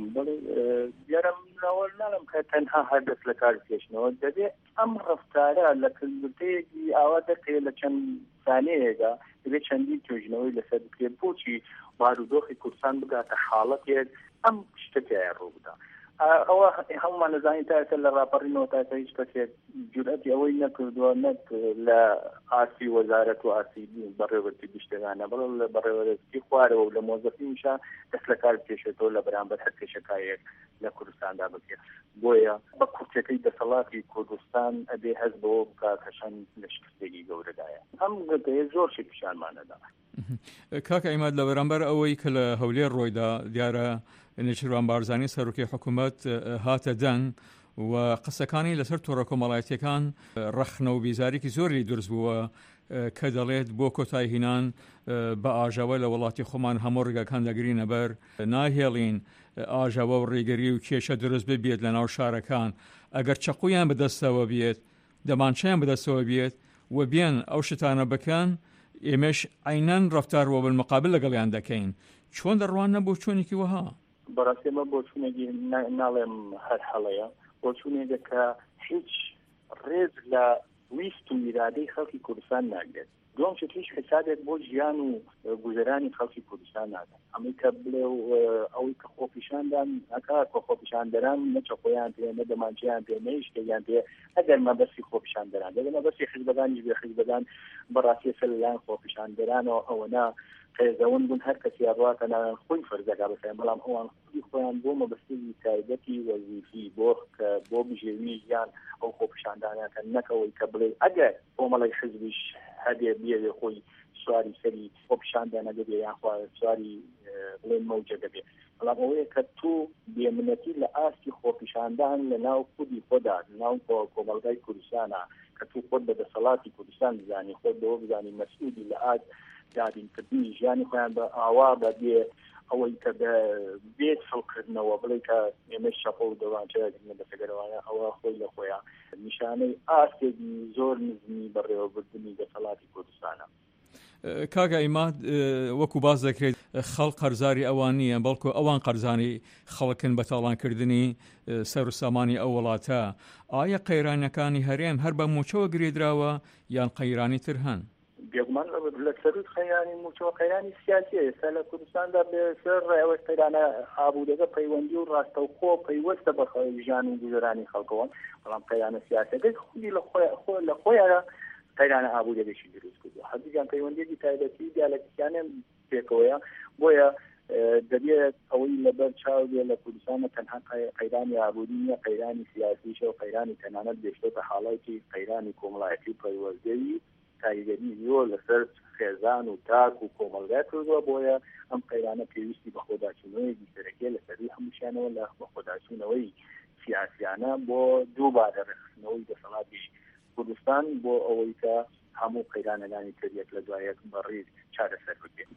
یارم ناوەڵناڵم کە تەنها هەر دەست لە کار بکێشنەوە دەبێت ئەم ڕەفتارە لە کردوتەیەکی ئاوا دەکرێت لە چەند سانەیەدا دەبێت چەندی توێژنەوەی لەسەر بکرێت بۆچی بارودۆخی کوردستان بگاتە حاڵەتێک ئەم شتێکیان ڕوو بدا. ئەوە هەمومان نەزانین تاکە لە ڕاپەڕینەوە تاکە هیچ کەسێک جورئەتی ئەوەی نەکردووە نەک لە ئاسی وەزارەت و ئاسی بەڕێوەبەری گشتەکانە بەڵام لە بەڕێوەبەری خوارەوە و لە مۆزەفینشا دەست لە کار بکێشێتەوە لە بەرامبەر هەر کێشەکایەک لە کوردستاندا بکرێت بۆیە بە کورتەکەی دەسەڵاتی کوردستان ئەبێ هەست بەوە بکات کە چەند لە شکستێکی گەورەدایە ئەم گرتەیە زۆر شی پیشانمانەدا. کاکە ئیماد لە بەرامبەر ئەوەی کە لە هەولێر ڕۆیدا دیارە نێچیروان بارزانی سەرۆکی حکوومەت هاتە دەنگ و قسەکانی لەسەر تۆڕە کۆمەڵایەتیەکان ڕەخنە و بیزارێکی زۆری دروست بووە کە دەڵێت بۆ کۆتای هینان بە ئاژاوە لە وڵاتی خۆمان هەموو ڕێگاکان دەگرینە بەر ناهێڵین ئاژاوە و ڕێگەری و کێشە دروست ببێت لە ناو شارەکان ئەگەر چەقویان بەدەستەوە بێت دەمانچیان بەدەستەوە بێت و بێن ئەو شتانە بکەن ئێمەش عینەن ڕەفتارەوە بالمقابل لەگەڵیان دەکەین چۆن دەڕوان نەبوو چۆنێکی وەها بەڕاستیمە بۆ چوونێکی ناڵێم هەر هەڵەیە بۆ چوونێکە کە هیچ ڕێز لە ویست و میرادەی خەڵکی کوردستان ناگرێت دوم شت هیچ حسابێک بۆ ژیان و گوزەرانی خەڵکی کوردستان ناکەن ئەمەی کە بڵێ ئەوەی کە خۆپیشاندان ئەکا کە خۆپیشاندەران نەچەقۆیان پێ نەدەمانچیان پێ نەیشتێکیان پێ ئەگەر مەبەستی خۆپیشاندەران دەگەر مەبەستی حیزبەکانیش بێ حیزبەکان بەڕاستی سەر لەلایەن خۆپیشاندەرانەوە ئەوەنا قێزەون بوون هەر کەسی ڕاتە ناوێن خۆی فەرزەکە بەسەر بەڵام ئەوان خودی خۆیان بۆ مەبەستی تایبەتی وەزیفی بۆ بژێوی ژیان ئەو خۆپیشاندانەکە نەکەوەی کە بڵێ ئەگەر کۆمەڵی حیزبیش هەدێ بێ خۆی سواری سەری خۆپیشاندانە دەبێ یان سواری بڵێن مەوجە دەبێ بەڵام ئەوەیە کە تو بێمنەتی لە ئاستی خۆپیشاندان لە ناو خودی خۆدا ناو کۆمەلگای کوردستانە کە تو خۆت بە دەسەڵاتی کوردستان بزانی خۆت بەوە بزانی مەسئولی لە ئاج دابینکردنی ژیانی خۆیان بە ئاوا بەبێ ئەوەی کە بێت سەڵکردنەوە بڵێ کە ئێمە شەپە و دەوانچەیەکردنە بەسەگەرەوەیە ئەوە خۆی لە خۆیان نیشانەی ئاستێکی زۆر نزمی بەڕێوەبردننی دەسەڵاتی کوردستانە. کاگە ئیماد وەکو باز دەکرێت خەڵک قەرزاری ئەوان نییە بەڵکو ئەوان قەرزانی خەڵکن بە تاڵانکردنی سەر و سامانی ئەو وڵاتە. ئایا قەیرانەکانی هەرێم هەر بە موچەوە گرێدراوە یان قەیرانی تر هەن؟ بێگومان لە سەرود خەیرانی موچەوە قەیرانی سیاسیە ئێستا لە کوردستاندا بێسەر ڕێوە قەیرانە ئابوودەکە پەیوەندی و ڕاستەوخۆ پەیوەستە بە ژیان و گوزەرانی خەڵکەوە بەڵام قەیرانە سیاسەکەی خودی لە خۆیانە قەیرانە ئابوودەکەشی دروست کردووە هەردوویان پەیوەندیەکی تایبەتی دیالەکتیانە پێکەوەیە بۆیە دەبێت ئەوەی لەبەر چاو بێ لە کوردستانە تەنها قەیرانی ئابوودی نیە قەیرانی سیاسیشە و قەیرانی تەنانەت بێشتە حاڵەتی قەیرانی کۆمەڵایەتی پەیوەندی کاریگەری زۆر لەسەر خێزان و تاک و کۆمەلگای کردووە بۆیە ئەم قەیرانە پێویستی بە خۆداچوونەوەیەکی سەرەکیە لە سەروی هەمووشیانەوە لە بە خۆداچوونەوەی سیاسیانە بۆ دووبارە ڕێخستنەوەی دەسەڵاتی کوردستان بۆ ئەوەی کە هەموو قەیرانەکانی تریەک لە دوایەک بەڕێز چارەسەر بکرێت.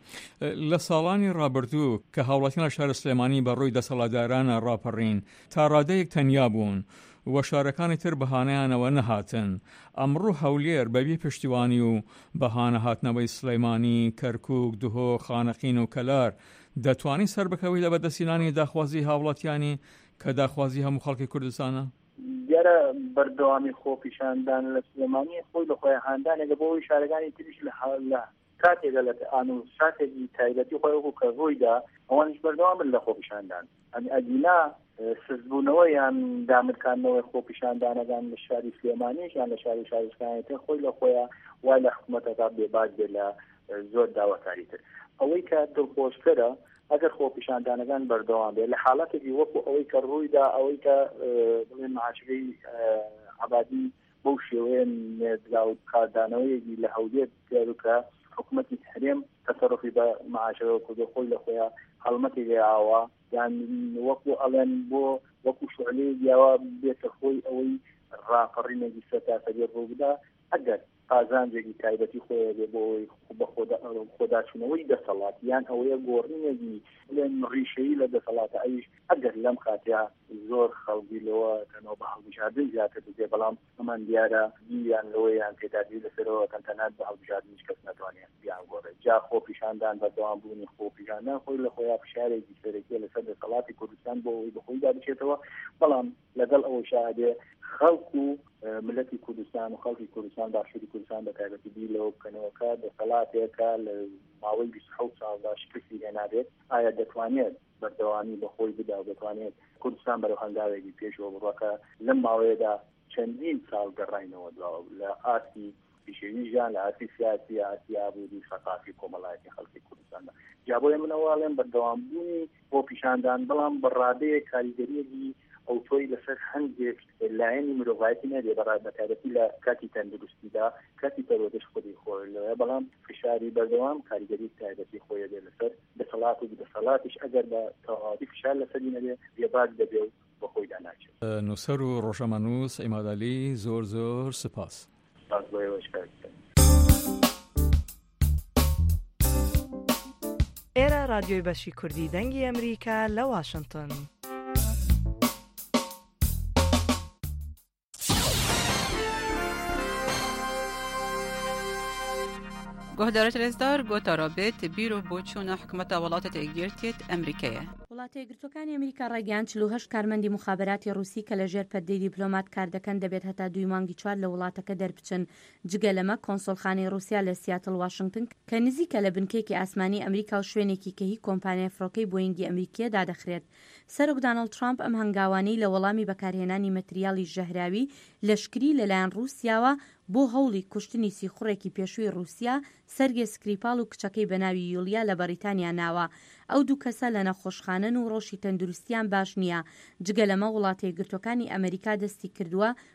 لە ساڵانی ڕابردوو کە هاوڵاتیان شارە سلێمانی بەڕووی دەسەڵاتدارانە ڕاپەڕین تا ڕادەیەک تەنیا بوون و شارەکانی تر بەهانەیانەوە نەهاتن. ئەمڕۆ هەولێر بەبێ پشتیوانی و بەهانە هاتنەوەی سلەیمانی، کەرکووک، دهۆ، خانەقین و کەلار دەتوانی سەر بکەوی لە بەدەستهێنانی داخوازی هاوڵاتیانی کە داخوازی هەموو خەڵکی کوردستانە؟ دیارە بەردەوامی خۆپیشاندان لە سلێمانی خۆی لە خۆی هاندانێکە بۆەوەی شارەکانی تریش لە کاتێکە لە ئانون ساتێکی تایبەتی خۆی وەکو کە ڕوویدا ئەوانش بەردەوامن لە خۆپیشاندان ئەدینا سزبوونەوەیان دامرکاندنەوەی خۆپیشاندانەکان لە شاری سلێمانیش یان لە شاری شارستانێتر خۆی لە خۆیان وای لە حکوومەتەکە بێباک بێ لە زۆر داواکاری تر ئەوەی کە دڵخۆشکەرە ئەگەر خۆپیشاندانەکان بەردەوام بێ لە حاڵەتێکی وەکو ئەوەی کە ڕوویدا ئەوەی کە بڵێن معاشرەی عەبادی بەو شێوەیە نێردرا و کاردانەوەیەکی لە هەولێر دێروکە حکوومەتی هەرێم تەسەڕفی بە معاشرەوە کردو خۆی لە خۆیان هەڵمەتی لێاوە یان وەکو ئەڵێن بۆ وەکو شعلەی دیاوە بێتە خۆی ئەوەی ڕاپەڕینێکی سەرتاسەری ڕووبدا ئەگەر قازانجێکی تایبەتی خۆیە بێ بۆ ئەوەی بە خۆداچوونەوەی دەسەڵات یان ئەوەیە گۆڕینێکی بڵێن ڕیشەیی لە دەسەڵاتە ئەویش ئەگەر لەم کاتیا زۆر خەڵکی لەوە تەنەوە بە هەڵبژاردن زیاتر بێ بەڵام ئەمان دیارە بیان لەوەیان تێدادی لەسەرەوە تەنانەت بە هەڵبژاردن هیچ کەس ناتوانێت بیان گۆڕێت جا خۆپیشاندان بەردەوام بوونی خۆپیشاندان خۆی لە خۆیان فشارێکی سەرەکیە لەسەر دەسەڵاتی کوردستان بۆ ئەوەی بەخۆیدا بچێتەوە بەڵام لەگەڵ ئەوە شادێ خەڵک و ملەتی کوردستان و خەڵکی کوردستان باشووری کوردستان بە تایبەتی بی لەوە بکەنەوەکە دەسەڵاتێکە لە ماوەی 27 ساڵدا شکستی هێنابێت ئایا دەتوانێت بەردەوامی بەخۆی بدا و دەتوانێت کوردستان بەرەو هەنگاوێکی پێشەوە بڕۆکە لەم ماوەیەدا چەندین ساڵ گەڕاینەوە دواوە لە ئاسی پیشەوی ژیان لە ئاسی سیاسی ئاسی ئابووری سەقافی کۆمەڵایەتی خەڵکی کوردستاندا جا بۆیە منەوەڵێن بەردەوامبوونی بۆ پیشاندان بەڵام بەڕادەیە کاریگەریەکی ئەو تۆی لەسەر هەندێک لایەنی مرۆڤایەتی نەبێ بەتایبەتی لە کاتی تەندروستیدا کاتی پەروەردەش خودی خۆی لەوەیە بەڵام فشاری بەردەوام کاریگەری تایبەتی خۆیە بێ لەسەر دەسەڵات و دەسەڵاتیش ئەگەر بە تەواوی فشار لەسەری نەبێ بێباک دەبێ و بە خۆیدا ناچێت. نووسەر و ڕۆژەمەنووس ئیمادعەلی زۆر زۆر سپاس. ئێرە رادیۆی بەشی کوردی دەنگی ئەمریکا لە واشنگتن. گۆهدارە ترێزدار گۆتە ڕابێت بیرۆ بۆ چوونە حکومەتە وڵاتە یەکگرتوێت ئەمریکایە. وڵاتە یەکگرتووەکانی ئەمریکا ڕایگەیاند 48 کارمەندی مخابراتی ڕووسی کە لەژێر پەردەی دیپلۆمات کار دەکەن دەبێت هەتا 2 مانگی 4 لە وڵاتەکە دەربچن. جگە لەمە کۆنسڵخانەی رووسیا لە سیاتل واشنگتن کە نزیکە لە بنکەیەکی ئاسمانی ئەمریکا و شوێنێکی کە هی کۆمپانیای فڕۆکەی بۆینگی ئەمریکیە دادەخرێت. سەرۆک دانەڵد ترامپ ئەم هەنگاوانەی لە وەڵامی بەکارهێنانی مەتریاڵی ژەهراوی لەشکری لەلایەن رووسیاوە بۆ هەوڵی کوشتنی سیخوڕێکی پێشووی رووسیا سەرگێ سکریپال و کچەکەی بەناوی یولیا لە بەریتانیا ناوە. ئەو دوو کەسە لە نەخۆشخانەن و ڕۆژی تەندروستیان باش نییە. جگە لەمە وڵاتە یەکگرتووەکانی ئەمریکا دەستی کردووە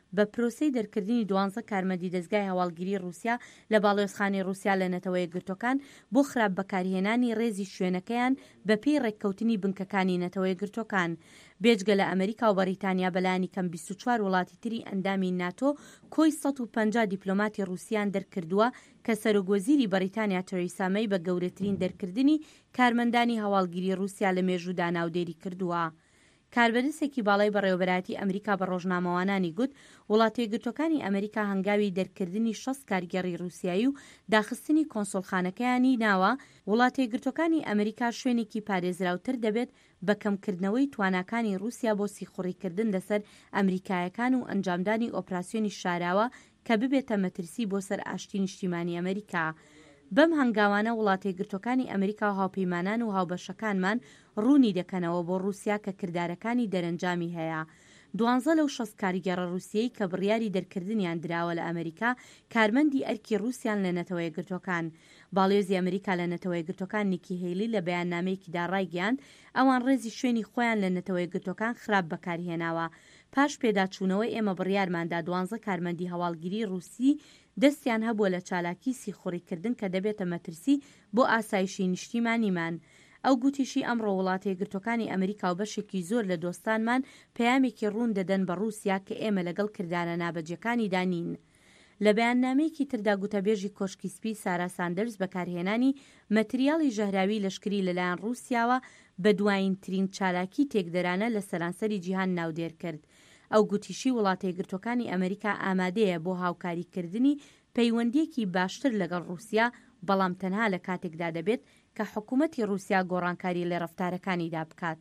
بە پرۆسەی دەرکردنی 12 کارمەندی دەستگای هەواڵگیری رووسیا لە باڵێۆزخانی رووسیا لە نەتەوە یەکگرتوەکان بۆ خراپ بەکارهێنانی ڕێزی شوێنەکەیان بەپێی ڕێککەوتنی بنکەکانی نەتەوە یەکگرتوەکان. بێجگە لە ئەمریکا و بەریتانیا بەلایانی کەم 24 وڵاتی تری ئەندامی ناتۆ کۆی 150 دیپلۆماتی رووسیان دەرکردووە کە سەرۆگۆزیری بەریتانیا تەریسا مەی بە گەورەترین دەرکردنی کارمەندانی هەواڵگیری رووسیا لە مێژوودا ناودێری کردووە. کاربەدەستێکی باڵای بەڕێوەبەراتی ئەمریکا بە ڕۆژنامەوانانی گوت وڵاتە یەکگرتوەکانی ئەمریکا هەنگاوی دەرکردنی 6 کارگەڕی رووسیایی و داخستنی کۆنسۆڵخانەکەیانی ناوە وڵاتە یەکگرتوەکانی ئەمریکا شوێنێکی پارێزراوتر دەبێت بە کەمکردنەوەی تواناکانی رووسیا بۆ سیخوڕیکردن لەسەر ئەمریکایەکان و ئەنجامدانی ئۆپراسیۆنی شاراوە کە ببێتە مەترسی بۆ سەر ئاشتی نیشتیمانی ئەمریکا. بەم هەنگاوانە وڵاتە یەکگرتوەکانی ئەمریکا و هاوپەیمانان و هاوبەشەکانمان ڕوونی دەکەنەوە بۆ رووسیا کە کردارەکانی دەرەنجامی هەیە. 12 لەو 6 کاریگەڕە رووسیەی کە بڕیاری دەرکردنیان دراوە لە ئەمریکا کارمەندی ئەرکی رووسیان لە نەتەوە یەکگرتوەکان. باڵێۆزی ئەمریکا لە نەتەوە یەکگرتوەکان نیکی هەیلی لە بەیاننامەیەکیدا ڕایگەیاند ئەوان ڕێزی شوێنی خۆیان لە نەتەوە یەکگرتوەکان خراپ بەکارهێناوە. پاش پێداچوونەوەی ئێمە بڕیارماندا 12 کارمەندی هەواڵگیری رووسی دەستیان هەبووە لە چالاکی سیخوڕیکردن کە دەبێتە مەترسی بۆ ئاسایشی نیشتیمانیمان. ئەو گوتیشی ئەمڕۆ وڵاتە یەکگرتوەکانی ئەمریکا و بەشێکی زۆر لە دۆستانمان پەیامێکی ڕوون دەدەن بە رووسیا کە ئێمە لەگەڵ کردارە نابەجەکانی دانین. لە بەیاننامەیەکی تردا گوتەبێژی کۆشکی سپی سارا ساندرز بەکارهێنانی مەتریاڵی ژەهراوی لەشکری لەلایەن رووسیاوە بە دوایینترین چالاکی تێکدەرانە لە سەرانسەری جیهان ناودێر کرد. ئەو گوتیشی وڵاتە یەکگرتوەکانی ئەمریکا ئامادەیە بۆ هاوکاریکردنی پەیوەندیەکی باشتر لەگەڵ رووسیا، بەڵام تەنها لە کاتێکدا دەبێت کە حکوومەتی رووسیا گۆڕانکاری لە ڕەفتارەکانیدا بکات.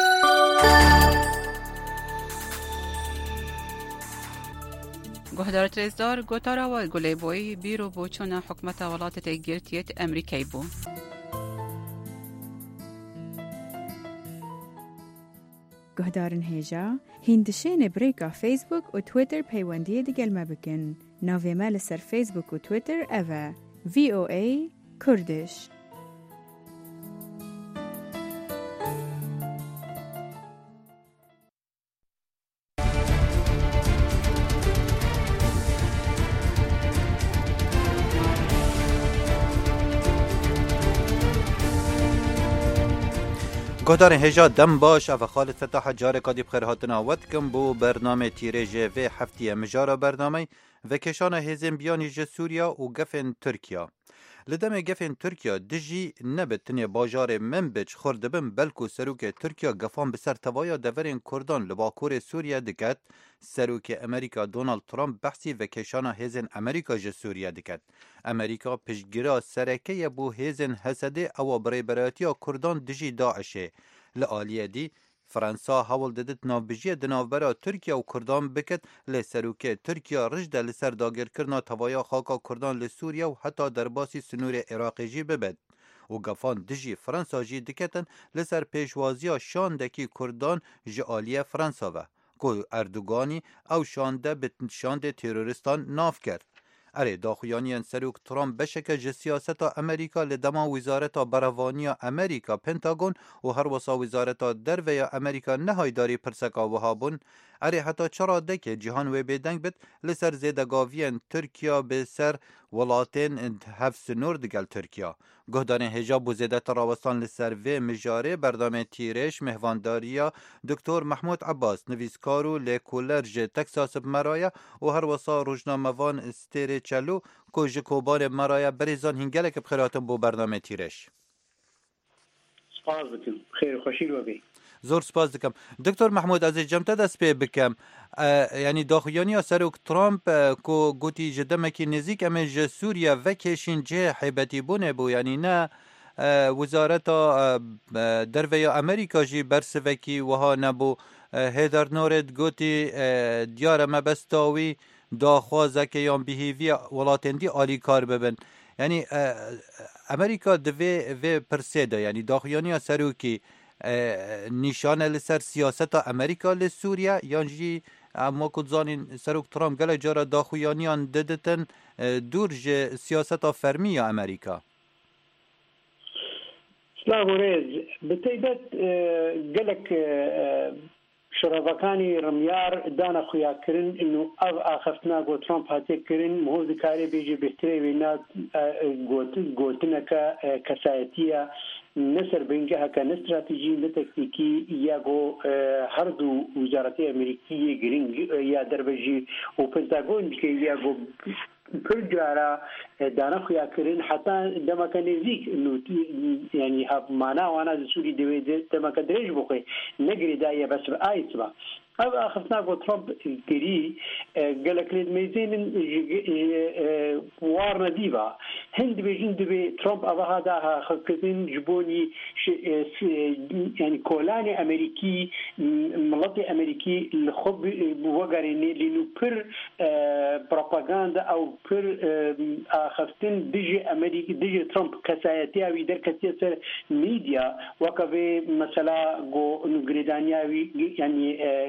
گۆهدارە ترێزدار گۆتاراوە گولەیبۆی بیرۆ بۆ چۆنە حکومەتە وڵاتە تێگرتیێت ئەمریکای بوو. گۆهدارن هێژا هیندشێنێ برێکا فیسبوک و تویتر پەیوەندیە دیگەلمە بکەن. ناوێمە لەسەر فیسبوک و تویتر ئەڤە VOA کوردش. گهدارن هجا دم باش او خالد فتح جاره کادی بخیر هاتنا ود کم بو برنامه تیره و هفتی مجارا برنامه و کشان هزم بیانی ج سوریا و گفن ترکیا. لدم گفن ترکیا دجی نبتنی باجار منبج خوردبن بلکو سروک ترکیا گفان بسر توایا دورین کردان لباکور سوریا دکت سروک امریکا دونالد ترامپ بحثی و کشان هزن امریکا ج سوریا دکت. امریکا پشگیرا سرکه بو هزن حسده او برای برایتیا کردان دجی داعشه. لآلیه دی فرانسا حول دادت ناوبجی دناوبرا ترکیا و کردان بکت لسروکه ترکیا رجده لسر داگر کرنا توایا خاکا کردان لسوریا و حتی درباسی سنور عراقی جی ببد. و گفان دجی فرانسا جی دکتن لسر پیشوازیا شاندکی کردان جعالیه فرانسا و که اردوگانی او شانده به شانده تروریستان ناف کرد. اره داخویانیان سروک ترامپ بشکه ج سیاستا امریکا لدما وزارتا براوانیا امریکا پنتاگون و هر وسا وزارتا درویا امریکا نهایداری پرسکا وهابون. اره حتی چرا دکه جهان و بیدنگ بد لسر زیدگاویان ترکیا به سر ولاتین حفظ نور دگل ترکیا. گهدان حجاب و زیدت راوستان لسر و مجاره بردام تیرش مهوانداریا دکتر محمود عباس نویسکارو لکولرج تکساس بمرایا و هر وسا روزنامه‌وان استیر چلو که کوبان مرایا بریزان هنگلک بخیراتم بو برنامه تیرش. سپاس دکم خیر خوشی رو بی. زور سپاس دکم. دکتر محمود از جمعه دست پی بکم. یعنی داخویانی سروک ترامپ که گوتی جدمه که نزیک امیج سوریا وکشین جه حیبتی بونه بو، یعنی نه وزارت درویا امریکا جی برسوکی وها نبو. هیدر نورد گوتی دیار مبستاوی داخوازه که یان بیهیوی ولاتندی آلی کار ببن. یعنی امریکا دوی پرسیده، یعنی داخویانی سروکی نشانه لسر سیاست امریکا لسوریا یانجی اما کدزانین سروک ترامپ گله جارا داخویانیان ددتن دور ج سیاست فرمی امریکا. سلام ریز بتیبت گلک شرابەکانی ڕمیار دانا خویاکردن و ئەو ئاخفتنا بۆ ترامپ هاتێکردن مهۆزکارێ بێژێ بهترێ وێنا گوتنەکە کەسایەتیە نەسەر بنگەهەکە نە استراتیژی نە تەکتیکی یا بۆ هەردوو وزارەتی ئەمریکی گرنگ یا دەربەژی و پنتاگۆن بکە یا بۆ پر جارە دانا خویاکردن حتا دەمەکە نێزیک ینی ماناوانە سووری دەوێت دەمەکە درێژ بخۆی نەگرێدایە بەس ئایسبە ئەو ئاخستنا بۆ ترامپ گری گەلک لێت مەیزێنن وار نەدیبە هەند دەبێژین دەبێ ترامپ ئەوەهادا خەڵکردن ji بۆنی ینی کۆلانی ئەمریکی مڵەتی ئەمریکی لە خۆ وەگەڕێنێ لین و پر پڕۆپاگاندا ئەو پر ئاخستن دژی ئەمریکی دژی ترامپ کەسایەتیاوی دەرکەچێ سەر میدیا وەکەوێ مەسەلا گۆ نوگرێدانیاوی ینی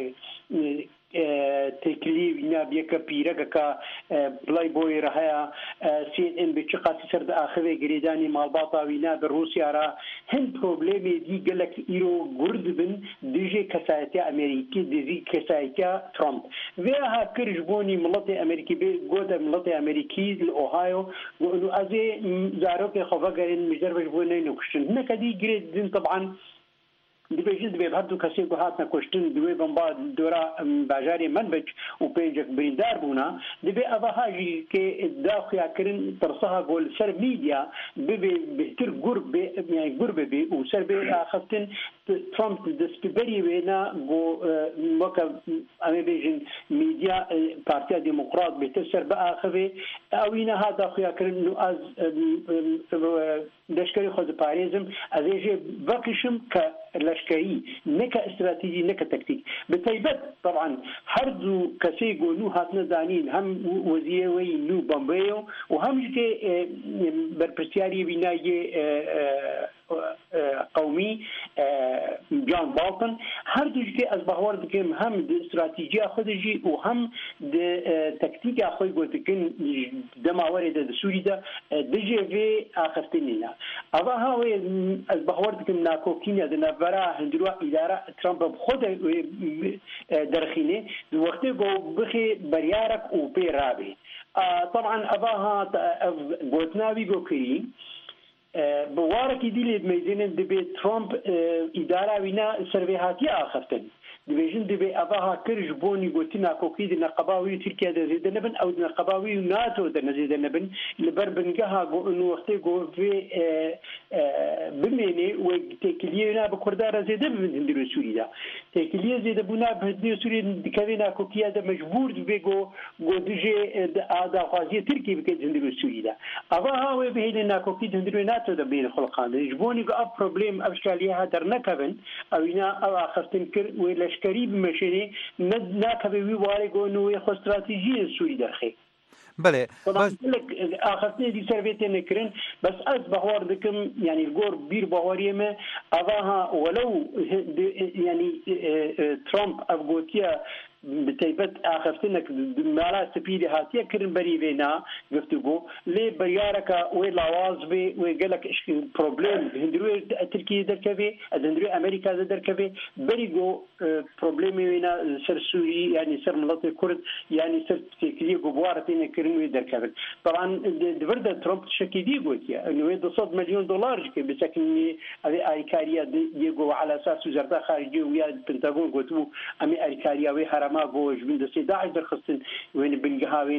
تێکلی نابیەکە پیرەکەکە بڵای بۆی ڕەهەیە CNN بچ قاسی سەر ئاخوێ گرێدانی ماڵباتاوینا بە رووسیارە هەند پرۆبلێمێ دی گەلک ئیرۆ گورد بن دژێ کەسایەتی ئەمریکی دژی کەسایەتیا ترامپ وێها کرژ بۆنی مڵەتی ئەمریکی بێ گۆدە مڵەتی ئەمریکی لە ئۆهایۆ ئەزێ زارۆکێ خۆڤەگەرێن مژدەر بەش بۆ نەینۆکشتن نەکە دی گرێدن طبعا دبێژین دەبێ هەردوو کەسێک و هاتنە کوشتن دوێ بمبا دۆرا باژاری منبج و پێنجێک بریندار بوونا دەبێ ئەوە هاژی کە داخیاکردن ترسەها بۆ سەر میدیا ببێ بهتر گور ببێ و سەر بێ ئاخستن ترامپ دەستبەری وێنا بۆ وەکە ئەمێ بێژین میدیا پارتیا دیموکرات بێتر سەر بە ئاخەوێ ئەوینە ها داخیاکردن و ئاز لەشکری خۆ دەپارێزم ئەزێژێ بەکشم کە لەشکری نەکە استراتیژی نەکە تەکتیک بتایبەت طبعا هەردوو کەسەی گۆنو هاتنە زانین هەم وەزیرەوەی نو بەمبەیە و هەمیشکێ بەرپرسیاری بینایە قومی جان بالتن هەردووشکێ ئەس بەهوار دکەم هەم استراتیژیا خۆدەژی و هەم تەکتیکا خۆی گۆتکن دەماوەرێدا دەسووریدا دژێ ئاخستنینا ئەوە هاوێ ئەس بەهوار دکەم ناکۆکینە دەنەڤەرا هەندروە ئیدارە ترامپ خۆ دەرخینێ وەختێ بۆ بخێ بەریارەك و پێ رابێ طبعا ئەوە هات گۆتناوی گۆکری بوارکی دیلید میزنن دبی ترامپ اداره وینا سرویهاتی آخفتن دبیجن دبی آبها کرج بونی گوتی ناکوکی دی نقباوی ترکیه دزیده نبن او نقباوی ناتو دنزیده نبن لبر بنگها گو انو وقتی گو في بمینه و تکلیه نا بکردار زیده ببین در سوریدا تکلیه زیده بنا بهدی سوری دکوی ناکوکیه ده مجبور دبی گو دیجه آدا خوازی ترکیه بکد در سوریدا آبها و بهید ناکوکی در ناتو دبین خلقان جبونی گو اب پروبلم ابشکالیه ها در نکبن او اینا او آخفتن کر و لشکری بمشینه نکبی وی واری گو نوی خو استراتیجی سوری درخی بله آخرتنی دی سرویتی نکرن بس از بهوار دکم یعنی گور بیر بهواریه ما اواها ولو یعنی ترامپ افغوتیا بتایبەت ئاخفتنێک مالا سپیری هاتیە کردن بەری وێنا گفتوگۆ لێ بەریارەکە وێ لاواز بێ وێ گەلک پرۆبلێم هەندروێ ترکیە دەرکەوێ هەندروێ ئەمریکا دەرکەوێ بەری گۆ پرۆبلێمی وێنا سەر سووری ینی سەر مڵەتی کورد ینی سەر تێکلیە گۆبوارە تێنەکردن وێ دەرکەوێت طبعا دڤردە ترامپ شەکی دی گوتیە نوێ 200 مليون دلار کە بسەکنی ئەوێ ئاریکاریە دیگۆ على اساس وزارەتە خارجی و یا پنتاگۆن گوتبوو ئەمێ ئاریکاریە وێ هەرم ما بوج من دسي داعش درخصن وين بنجهاوي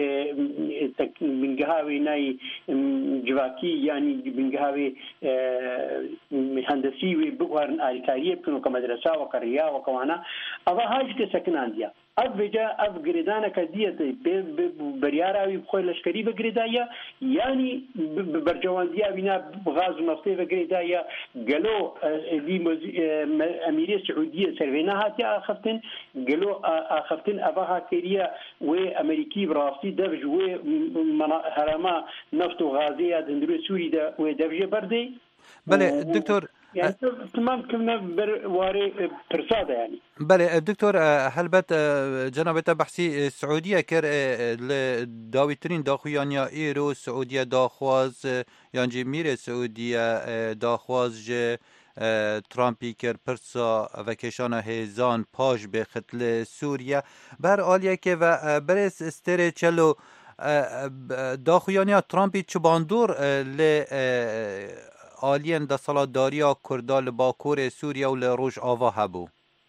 ناي جواكي يعني بنجهاوي هندسي وبقوار آريكارية بكنو كمدرسة وكريا وكوانا أبا هاج كسكنان ديا أبجا أبجريدانا كدية برياراوي بخوي لشكري بجريدايا يعني برجوان ديا بنا بغاز ونفطي بجريدايا قالوا دي أميرية السعودية سرفينا هاتي آخفتن قالوا آخفتن أباها كيريا وأمريكي براسي دفج وهرما نفط وغازية دندرو سوري دا ودفج بردي بله دكتور يعني تمام كنا واري برصاده يعني بله دكتور هلبت جنابت بحثي السعودية كر داويترين داخويان يا إيرو السعودية داخواز يعني مير السعودية داخواز ترامپی کرد پرسا و کشان هیزان پاش به خطل سوریا بر آلیه که و برس استر چلو داخویانیا ترامپی چباندور ل آلین دا سالاداریا کردا لباکور سوریا و لروش آوا هبو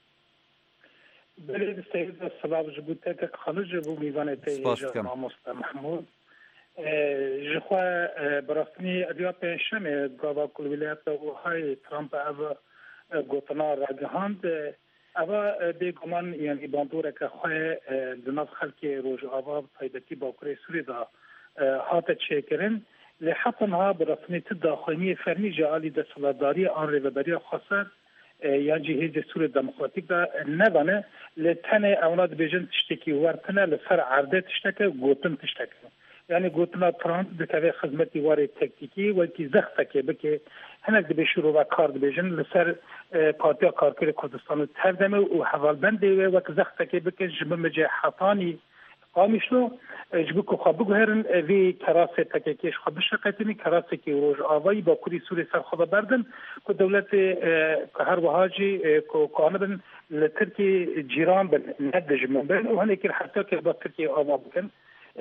بله سید سبب جبوته که خالج بو میوانه تیجا ناموستا محمود جخوا براستنی ادیا پیشم گاوا کل ولایت و های ترامپ او گوتنا راگهاند او بیگمان یعنی باندوره که خواه دناف خلکی روش آوا تایبتی باکور سوری دا هات چکرن لحطنها براستنی تداخلی فرمی جعالی دا سلاداری آن ریوبری خاصت یا جهیز سور دموکراتیک دا نبانه لتنه اولاد بیجن تشتکی ورتنه لسر عرده تشتکه گوتن تشتکه یعنی گوتنا ترامپ دکوه خدمتی واری تکتیکی وکی زختکه بکه هنک دبی شروع و کار بیجن لسر پارتیا کارکر کردستان تردمه و حوالبنده وک زختکه بکه جبن مجه حطانی قامیشلو جبو که خواب بگوهرن وی کراسه تکیکیش خواب بشقیتنی کراسه که روش آوایی با کری سوری سر خواب بردن که دولت که هر وحاجی که کانبن لترکی جیران بن ندجمن بن و هنه که حتی که با ترکی آوا بکن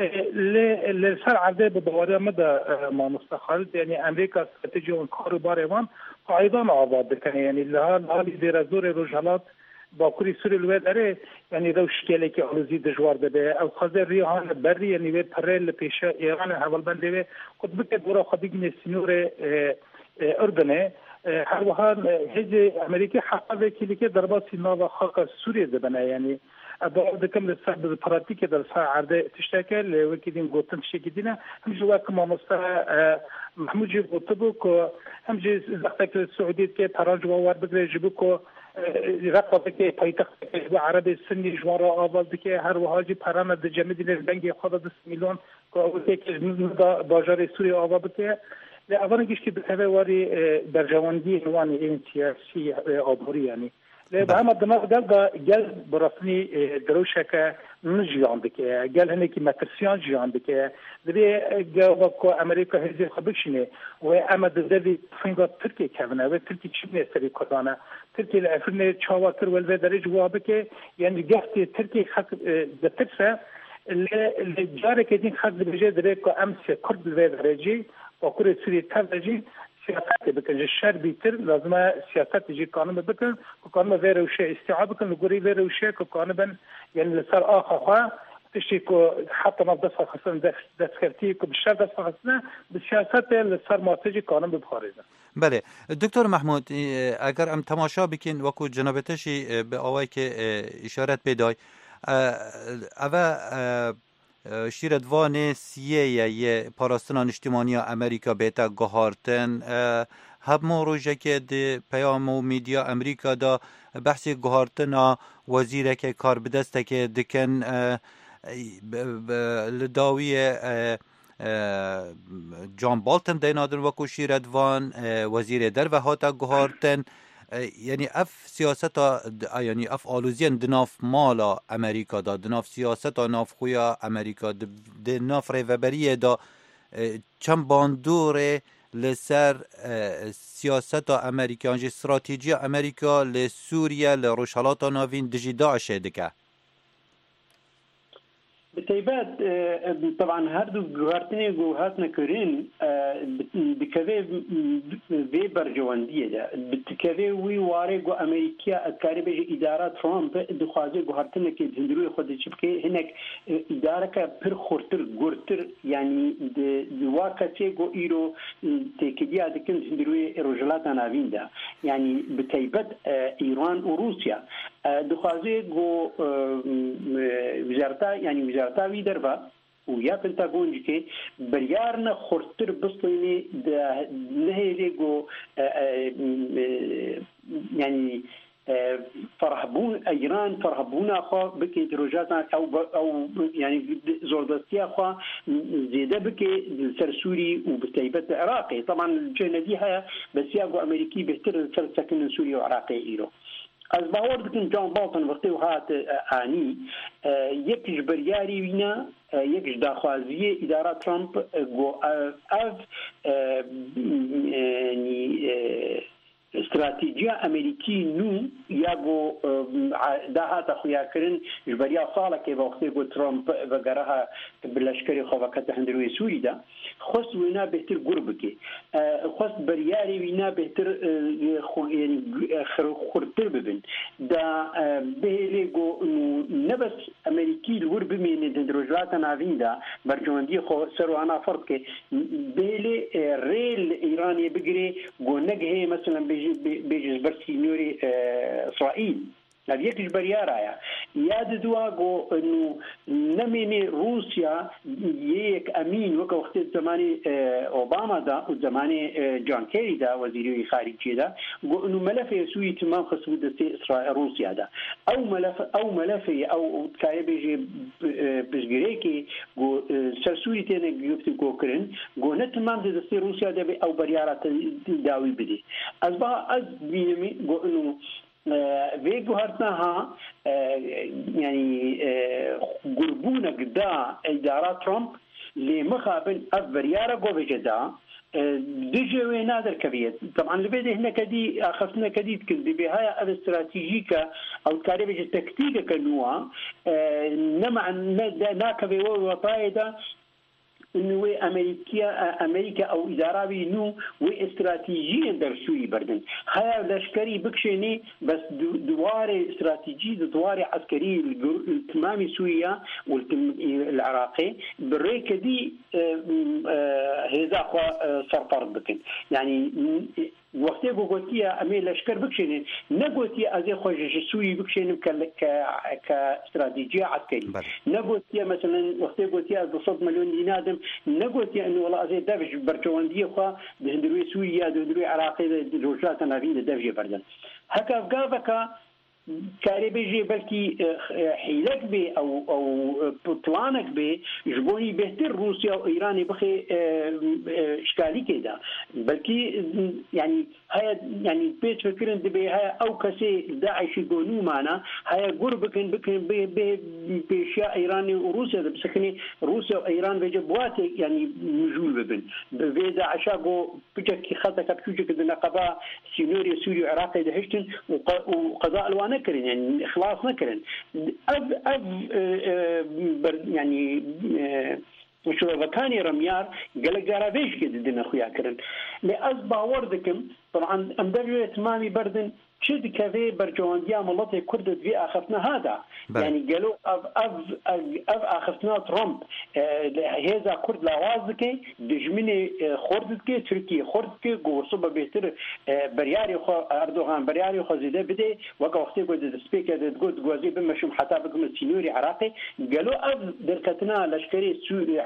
لسر عرده بدواره مدى ما مستخلط يعني امريكا استراتيجي وانكارو باريوان قاعدان آوا بكن يعني لها دير زور رجالات باکوری سوری الوید اره یعنی روشکلی که آلوزی دجوار بده او خازه ریحان بری یعنی وید پرل پیش ایران حوال بنده و خود بکد برا خودی سنور اردنه هر وحال هیچ امریکی حقا وکیلی که دربا سینا و خاق سوریه دبنه یعنی ادعا دکم لسر پراتیک در سر عرده تشتکل وکیدین گوتن شکیدینه همجه وکم مامسته محمود جی گوتبو که همجه زختک سعودیت که تراج وار بگره جبو که رقابه که پایتخت که عرب سنی جوار آواز که هر وحاجی پرانه ده جمعیدین بنگی خود 10 میلیون که اوکی که باجار سوری آواز که اوانگیش که به واری در جوانگی نوانی این سیاسی آبوری یعنی به همه دماغ گل براسنی دروشه که نجیان بکه گل هنه که مترسیان جیان بکه دوی گل که امریکا هزی خبکشینه و اما دوی فنگا ترکی کهونه و ترکی چی نیستری کردانه ترکی لعفرنه چاواتر ولوه داره جوابه که یعنی گفتی ترکی خط دترسه لجاره که دین خط بجه داره که امس کرد لوه داره جی و کور سوری تر جی سیاست بکن شر بیتر لازمه سیاست جی قانون بکن که قانون ویروشه استیعاب بکن لگوری ویروشه که قانون بن یعنی لسر آخه خواه تشتی که حتی ما دست خواستن دستکرتی که بشر دست خواستن به سیاست لسر ماسجی قانون ببخاریزن. بله دکتر محمود اگر ام تماشا بکن وکو جنابتشی به آوائی که اشارت پیدای اوه شیردوان سیه یه پاراستنان اجتماعی امریکا بیتا گهارتن همو روژه که ده پیام و میدیا امریکا دا بحثی گهارتن وزیره که کار بدسته که دکن لداوی جان بالتن دینادن وکو شیردوان وزیر در و هاتا گهارتن یعنی اف سیاست یعنی اف آلوزین دناف مالا امریکا دا دناف سیاست ناف خویا امریکا دناف ریوبریه دا چند باندور لسر سیاست امریکا انجی استراتیجی امریکا لسوریا لروشالات ناوین دجی داعشه دکه بتيبات طبعا هردو جوهرتني جوهات نكرين بكذا في برجواندية ده بتكذا وي وارجو أمريكا الكاربة إدارة ترامب دخازي جوهرتنا كي هندروي خد شبكة هناك إدارة كبر خورتر جورتر يعني دواكتي جو إيرو تكدي هذا كن هندروي رجلات نافين ده يعني بتيبات إيران وروسيا دخازي جو وزارتا يعني وزارتا وی دربا و یا پنتاگون جی که بریارن خورتر بسطینی نهیلی گو يعني فرهبون ایران فرهبون اخوا بکی دروجات او يعني زوردستي اخوا زياده بکی سرسوري وبتيبت عراقي طبعا الجنديها بس ياغو امريكي بهتر سكن سوري وعراقي ايرو از باور دکن جان بالتن وقتی وقت آنی یک جبریاری وینا یک داخوازی اداره ترامپ گو اف استراتیجیا امریکی نو یاگو داهات خویاکرین جبریا صالح که وقتی گو ترامپ وگرها بلشکری خوابکت هندروی سوری دا خواست وینا بهتر گرب که خواست بریاری وینا بهتر خورتر ببین دا بهلی گو نبس امریکی الور بمینه دروجات ناوین دا برجواندی خو سروانا فرد که بهلی ریل ایرانی بگیری گو نگه مثلا بيجي برسي نوري إسرائيل نبيك جبريار ياد دواغو إنه نمني روسيا يك أمين وقت زماني أوباما دا وزماني جون كيري دا وزير خارجية دا قو إنه ملف يسوي تمام خصوصا إسرائيل روسيا دا أو ملف أو كاي بيجي بجريكي قو سرسوري تاني جبت قو كرن قو نتمام دستي روسيا دا أو بريارة داوي بدي أصبح بينمي قو إنه ويجو هرتناها يعني قربونا قدا إدارات ترامب لمخابن أفبريارة قوة جدا دجوي نادر كبير طبعا لبيده هنا كدي أخذنا كديد كذي بهاي الاستراتيجية أو كاربيج التكتيكة كنوع نمع ناكبي وطايدة إنه أمريكا أو إدارة نو واستراتيجية درسوي بردن هاي لشكري بكشيني بس دواري استراتيجي دواري عسكري التمامي سوريا والعراقي بالريكة دي هذا صرفار بكن يعني وقتی گوتیا امی لشکر بکشین نگوتیا از خوش سوی بکشین ک استراتیجی عسکری نگوتیا مثلا وقتی گوتیا 200 میلیون دینادم نگوتیا انه والله از دفش برچواندی خو دهندروی سوریه دهندروی عراقی روجات ناوین دفش بردن هکا گاوکا كاري بيجي بلكي حيلك بي او بطلانك بي جبوني بهتر روسيا وايران بخي اشكالي كده بلكي يعني هاي يعني بيت فكرن دبي هاي او كسي داعش يقولوا معنا هاي قربكن بكن باشياء ايراني وروسيا بسكني روسيا وايران بجبوات يعني نجول ببن بيدا عشاقو بجك خطك بجك النقابه سينوريا سوريا وعراقي دهشتن وقضاء الوان نكرن يعني إخلاص نكرن يعني وشو بكاني رميار قال جرابيش كده دنا خويا كرن لأصبح وردكم طبعا أمدرجة تمامي بردن شد كذا برجوانديا ملطي كردت في أخذنا هذا يعني قالوا أخذنا ترامب هذا كرد لوازكي دجمني خردتكي تركيا خردتكي قوصبة بيتر برياري خو أردوغان برياري خو زيده بدي وقا وقتي قد سبيكر تقول قوازي بمشم حتى بكم السينوري عراقي قالوا دركتنا لشكري سوري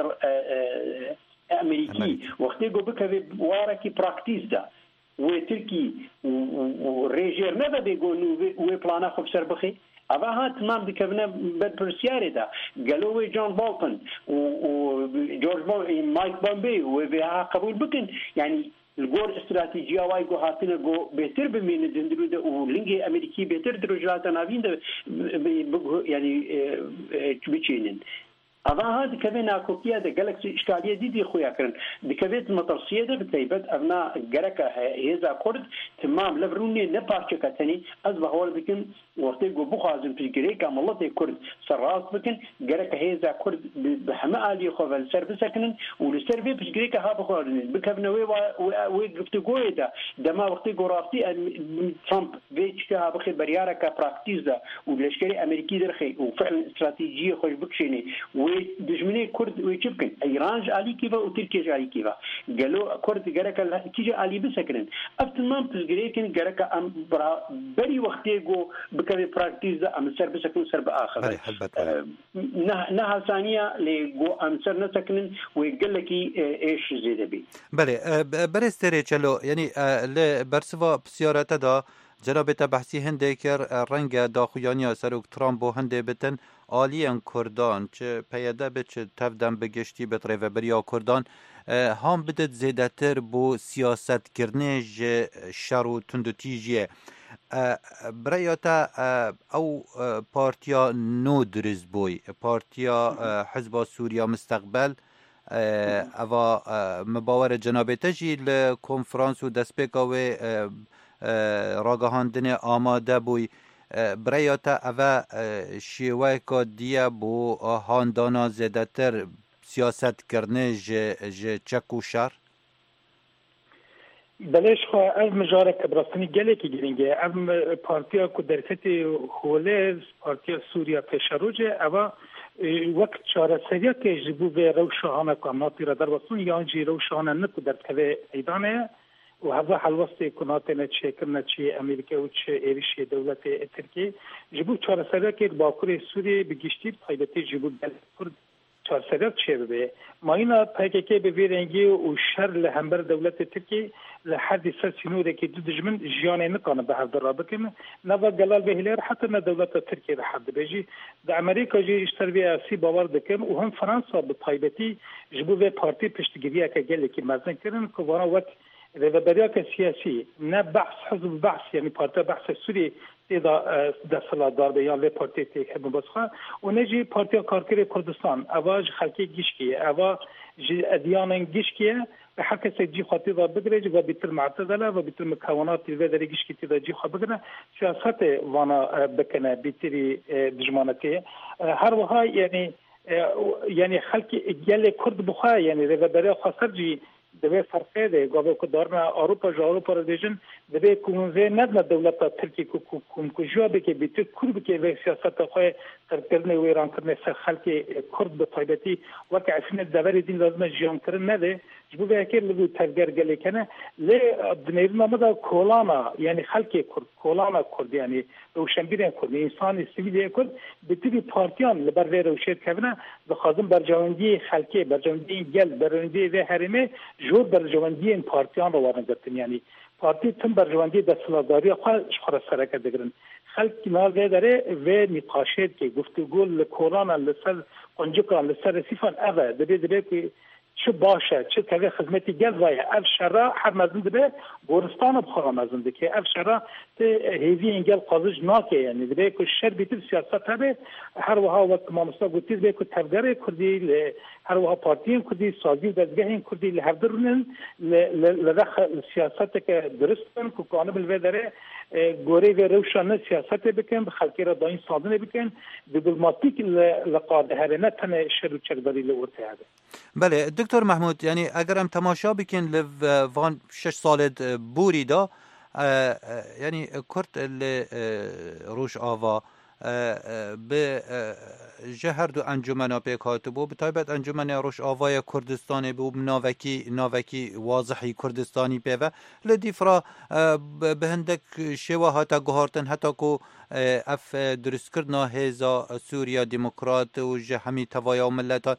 أمريكي وقتي قد بكذا واركي براكتيس ده وتركي وريجير نبا بيقولوا وبلانا خب سربخي أباها تمام دكبنا بالبرسياري ده قالوا جون بولتون وجورج مايك بومبي وبها قبول بكن يعني الجور استراتيجية وايجو هاتنا جو بهتر بمين الدندرو ده ولينجي أمريكي بهتر درجات نابين ده يعني بتشينن أما هذا كمان أكوكيا ده جالكسي إشكالية دي خويا كرن دكبيت المطرسية ده بتيبت أبناء جركة هذا كرد تمام لبروني نبارش كتني أصبح هو بكن وقت جو بخازن في جريكا ملتي كرد سراس بكن جركة هذا كرد بحماء علي خوال سرف سكنن والسرف في جريكا ها بخارن بكبنا وقفت جوي ده ما وقت جو رافتي ترامب بيتش كها بخي بريارة كبراكتيز ده والعسكري أمريكي درخي وفعلا استراتيجية خوش بكشيني دجمني كرد ويشبكن ايران علي كيفا وتركيا علي كيفا قالوا كرد جركا تيجي علي بسكنن افتمام تزغريكن جركا ام بري وقتيغو بكبي براكتيز ام سر بسكن سر باخر نها ثانيه لجو ام سر نسكنن ويقول لك ايش زيد بي بله برستري چلو يعني لبرسوا بسيارته دا جناب بحثی هنده کر رنگ داخویانی سروک ترامپ و هنده بتن آلیان کردان چه پیاده به چه تفدم بگشتی به طرف بریا کردان هم بدت زیده تر بو سیاست کرنج شر و تندتیجیه برایتا او پارتیا نو درز بوی پارتیا حزب سوریا مستقبل اوا مباور جناب تجی لکنفرانس و دسپیکا و ڕاگەهاندنێ ئامادە بووی برایەتە ئەvە شێوەیەکە دیە بۆ هاندانا زێدەتر سیاستکردنê ji çek û şer بلشخوا ev mijareke birastînî gelekî giring e ev partiya ku derfetê Holêz partiya Sûriya Pêşerûce eva wek çareseriyekê ji bo vê rewşahane ku em natîre derbasin yan jî rewşahane ne ku derkeve eydan e û heva helwestê ku natêne çêkirine çi Amerîka û çi êrişê dewletê Tirkiye ji bo çareseriyekê Bakurê Sûriyê bi giştî taybetî ji bo Kurd çarserek çevirdi. Mayına PKK bi vê rengî û şer li hember dewletê Tirkiye li herdî ser sînorekî du dijmin jiyanê nikane bi hevdar bikin. Nava gelal vehîler heta ne dewleta Tirkiye li hev dibe jî di Amerîka jî îşter vê asî bawer dikin û him Fransa bi taybetî ji bo vê partî piştgiriyeke gelekî mezin kirin ku vana wek rêveberiyeke siyasî ne behs hizb behs yani partiya behsa Sûriyê têda desthilatdar be ya vê partiyê têk hebin basxa û ne jî partiya Karkerê Kurdistan eva ji xelkê gişkî ye eva ji edyanên gişkî ye ve her kesek cî xwe têda bigire ji ve bîtir mu'tezile ve bîtir mukewwenatî vê derê gişkî têda cî xwe bigire siyasetê vana bikine bîtirî dijmanetê her wiha yani xelkê gelê Kurd bixwe yani rêveberiya xwe ser cî دبی فرقه ده گاوه که دارن اروپا را دیجن دبی کنونزه ندن دولت ترکیه که جوابه که بیت کرد که و سیاست خو ترکرنه و ایران کرنه سر خلق کرد به طایبتی وقت عفن دبر دین لازم جیان کرن نده جبو به که لگو تفگر گلی کنه لی دنیرن آمده کولانا یعنی خلق کرد کولانا کرد یعنی روشنبیرین کرد انسان سیویلی کرد بیتی پارتیان لبر و روشید کنه بخوازم برجواندی خلقی برجواندی گل برجواندی و حرمه جور برجواندی این پارتیان رو وارن گرتن یعنی پارتی تم برجواندی دستلاداری خود سرکه دگرن خلق نال داره و نقاشات که گفتگو لکورانا لسر قنجقان لسر رسیفان اوه دبی که چه باشه چه طبیع خدمتی گل وایه اف شرا هر مزنده به گورستان بخورا مزنده که اف شرا ته هیوی انگل قاضج ناکه یعنی دبی که شر بیتر سیاست هبه هر وها وقت مامستا گوتید به که تفگره کردی هر وها پارتیین کردی سازی و دزگهین کردی لحفدرونن لرخ سیاست که درست کن که کانه بلوه داره گوری و روشانه سیاست بکن خلقی را داین سازنه بکن دیپلماتیک لقاده هرنه تنه شر و چربری لورته هده بله دکتر محمود یعنی اگر هم تماشا بکن وان 6 سال بوری دا یعنی کرد روش آوا به جهر دو انجمن پیک هاتبو به تایبت انجمن روش آوای کردستانی بو ناوکی واضحی کردستانی پیوه لدیفرا به هندک شوا هاتا گوهارتن حتی کو اف درست کردنا هیزا سوریا دموکرات و جهمی توایا و ملتان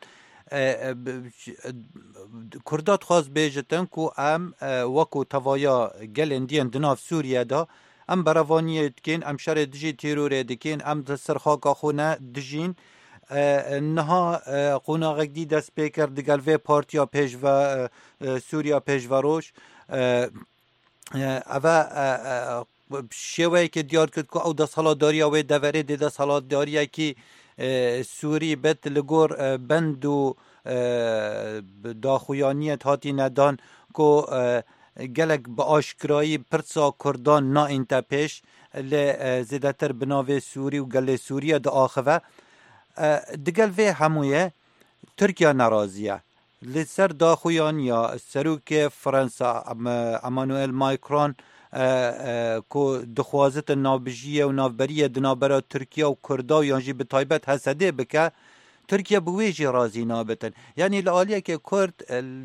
کردات خواست بیجتن کو ام وکو توایا گلندین دناف سوریا دا ام براوانیت کن ام شر دجی تیروره دکن ام سرخاکا خونه دجین نها قوناغک دی دست پیکر دگل وی پارتیا پیش و سوریا پیش و روش اوه شوی که دیار کرد که او دست حالا داری اوه دوره دی دست حالا داری که سوری بت لگور بند و داخویانیت هاتی ندان که گلک با آشکرایی پرسا کردان نا انتا پیش لزیدتر بناوی سوری و گل سوریه دا آخوه دگل وی همویه ترکیه نرازیه لسر داخویانیا سروک فرانسا امانوئل مایکرون که دخوازت نابجیه و نابریه دنابرا ترکیه و کردا و یانجی به تایبت حسده بکه ترکیه بویجی رازی نابتن یعنی لعالیه که کرد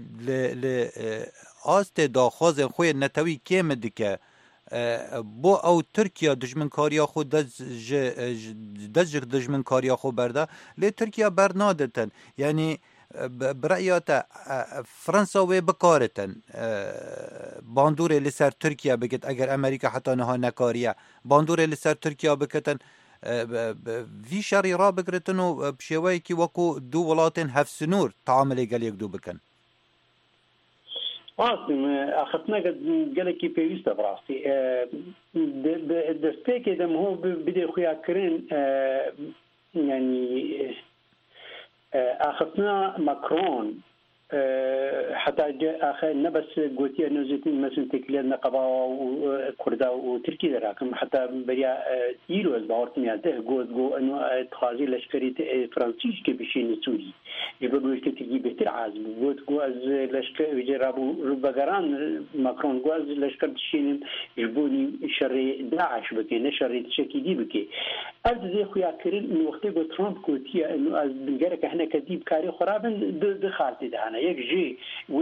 آست داخواز خوی نتوی کم دکه بو او ترکیه دجمنکاریا خود دجگ دجمنکاریا خود برده لی ترکیه برنادتن یعنی برایات فرانسا و بکارتن باندور لسر ترکیه بکت اگر امریکا حتی نها نکاریه باندور لسر ترکیه بکتن وی شری را بگرتن و بشوی که وکو دو ولاتن هفت سنور تعامل گل یک دو بکن اخذنا قال كي بيست براسي دستيك دم هو بدي خويا كرين يعني اخذنا ماكرون حتى آخر نبس قوتي إنه زيتين مثلا تكليد نقبة وكردا وتركي دراكم حتى بريا إيرو البارتن يعني جو إنه تخازي لشكري فرنسيس كبيشين سوري يبغوا يكتري بيتر عازم جو از لشكر يجربوا ربعران ماكرون جو از لشكر تشين يبوني شر داعش بكي نشر تشكيدي بكي أرد زي خويا كريم إنه وقت جو ترامب قوتي إنه از بنجرك إحنا كديب كاري خرابن دخلت ده أنا يكجي و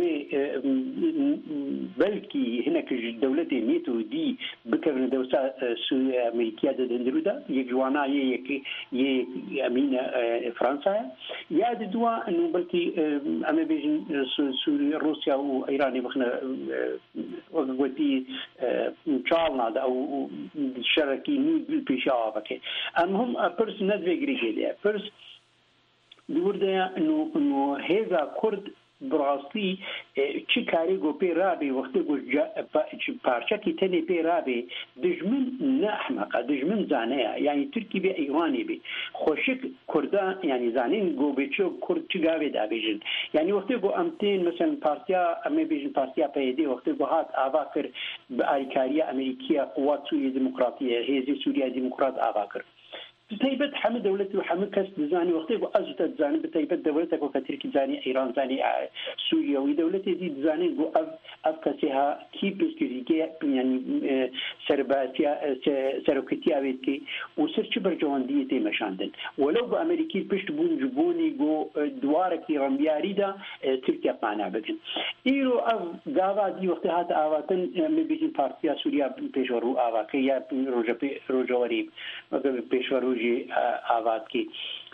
بلكي هناك الدولة نيتو دي بكرن دوسة سوريا أمريكية دندرودا يجوانا ي أمين فرنسا ياد دوا إنه بلكي أما بيجن سوريا روسيا وإيران بخنا وقتي شالنا أو شركي نيل بيشاوا بكي المهم برس ندوي جريجيليا برس بورده إنه هذا كرد براستی چی کاری گو پی رابی وقتی گو پارچه کی تنی پی رابی دجمن نه احمقه دجمن زانه یعنی ترکی بی ایرانی بی خوشک کرده یعنی زانین گو بیچو کرد چی گاوی دا بیجن یعنی وقتی گو امتین مثلا پارتیا امی بیجن پارتیا پیدی وقتی گو هات آوا کر بآریکاری امریکیه قوات سوریه دموکراتیه هیزی سوریه دموکرات آوا کر بتيبت حمد دولتي وحمد كاس دزاني وقتي وأجت دزاني بتيبت دولتك وكترك زاني إيران زاني سوريا ودولتي دي دزاني جو أف كاسها كي بسكريكي يعني سرباتيا سرقتي أبيتكي وسرش برجواندية تي مشاندن ولو بأمريكي بيشت بون جبوني جو دوارك رمياري دا تركيا معنا بكن إيرو أف جاوا دي وقت هذا آواتن مبيجين بارتيا سوريا بيشورو آواكي يا روجوري بيشورو آباد کی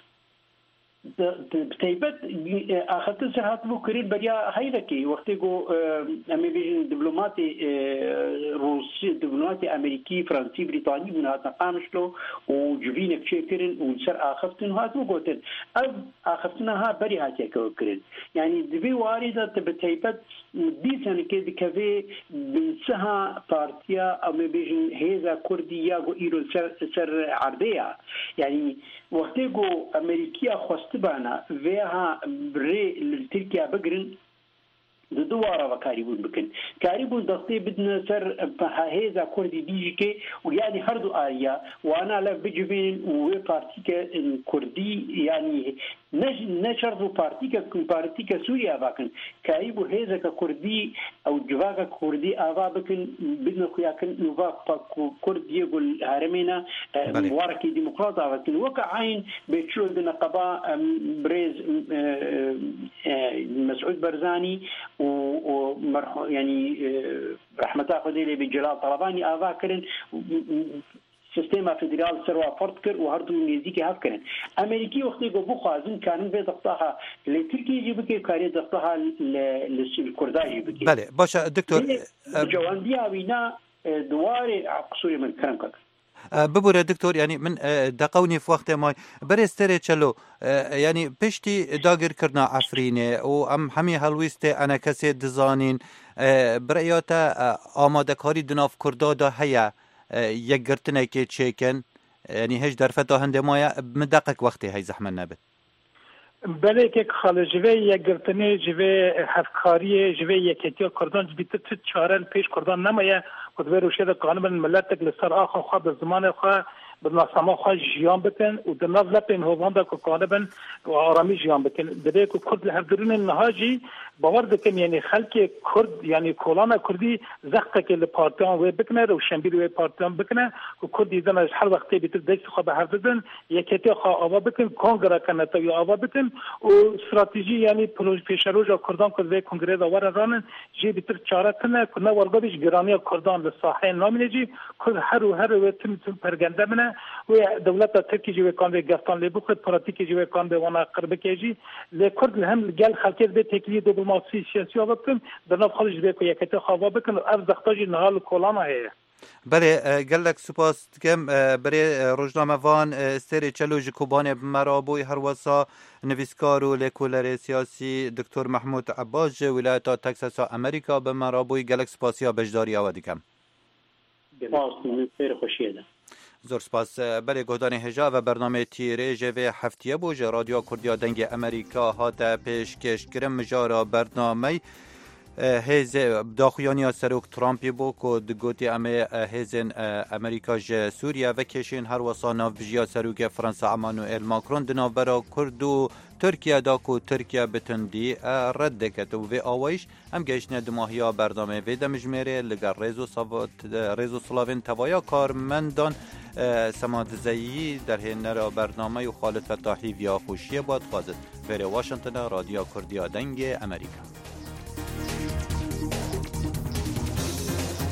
بتيبت أخذت ساعات بكرين بريا هيدا وقتي جو أمريكي دبلوماتي روسي دبلوماتي أمريكي فرنسي بريطاني من هذا قامشلو وجبينك شكرن وسر أخذتن هذا وقتن أخذتناها بريا كوكرين يعني دبي واردة بتيبت دي سنة كده كذا بنسها بارتيا أمريكي هذا كردية جو إيرو سر عربية يعني وقتي جو أمريكية خواستبانا فيها بري تركيا بقرن دوارا وكاريبون بكن كاريبون ضغطي بدنا سر هذا كردي ديجي ويعني هردو آريا وانا لا بجبين وبارتيكا كردي يعني نشرت بارتيكا سوريا باكن كاريبو هذا كردي او جواكا كردي آبا بكن بدنا خياكن نوفا كردي يقول هارمينا مباركي ديمقراطة بكن وكا عين بيتشو دنا قبا بريز مسعود برزاني ومرحو يعني رحمة الله خديلي بجلال طلباني آذاكرن سيستم فيدرال سروا فرتكر وهردو نيزيكي هافكرن أمريكي وقتي قبو خازن كانوا بيضغطها لتركيا يجيبكي كاري ضغطها للكرداء يجيبكي بله باشا دكتور جوان دي اوينا دواري عقصوري من كرمكك ببوره دکتور یعنی من دقونی في وقت ما برستري چلو یعنی پشتی داگر کرنا عفرینه و ام همی هلویست انا کسی دزانین برایاتا آماده کاری دناف کردا دا هیا یک گرتنه که چیکن یعنی هیچ درفتا هنده مایا مدقق وقتی هی زحمن نبید بله که خال جوه یک گرتنه جوه هفکاری جوه یکیتی کردان جبیت چارل پیش کردان نمایه کدوه روشه ده قانون ملتک لسر آخوا خواه زمان خواه بالناسما خواه جیان بکن و در ناز لپین هوان ده که قانون و آرامی جیان بکن بده که کرد لحفدرین نهاجی باور دکن یعنی خلق کرد یعنی کولان کردی زخته که لپارتیان وی بکنه و شنبیر وی پارتیان بکنه و کرد دیدن از هر وقتی بیتر دکت خواه به حفظدن یکیتی خواه آوا بکن کنگره کنه تا یا آوا بکن و استراتیجی یعنی پیش روز کردان که وی کنگره داور رانن جی بیتر چاره کنه که نه ورگادش گرانی کردان لساحه نامینه جی کرد هر و تم پرگنده منه و دولت ترکی جوی کان به گفتان لی بخود پراتیک جوی کان به وانا قرب کیجی لکرد هم گل خلکت به تکلی دیپلماسی سیاسی وقتن در ناف خالص به کو یکته خوا بکن ارز دختاجی نهال کولانا هه بله گلک سپاس کم برای روزنامه وان استری چلوج کوبان مرابوی هر وسا نویسکارو لکولر سیاسی دکتر محمود عباس ولایت تکساس امریکا به مرابوی گلک سپاسیا بجداری آوادی کم باز خیر خوشیه زور سپاس بله گهدان هجا و برنامه تیره جوه هفتیه بوج رادیو کردیا دنگ امریکا هاتا پیشکش کرم مجارا برنامه هیز داخویانی سروک ترامپی بو که دگوتی امه هیزن امریکا جه سوریا و کشین هر وصا ناف بجیا سروک فرانسا امانوئل ماکرون دناف برا کردو ترکیه دا کو ترکیه بتندی رد دکت و آویش هم گشنه دماهیا برنامه ویده مجمره لگر ریزو سلاوین توایا کارمندان سمادزایی در هنر برنامه و خالد فتاحی ویا خوشیه باد خوازد بره واشنطن رادیو کردیا دنگ امریکا.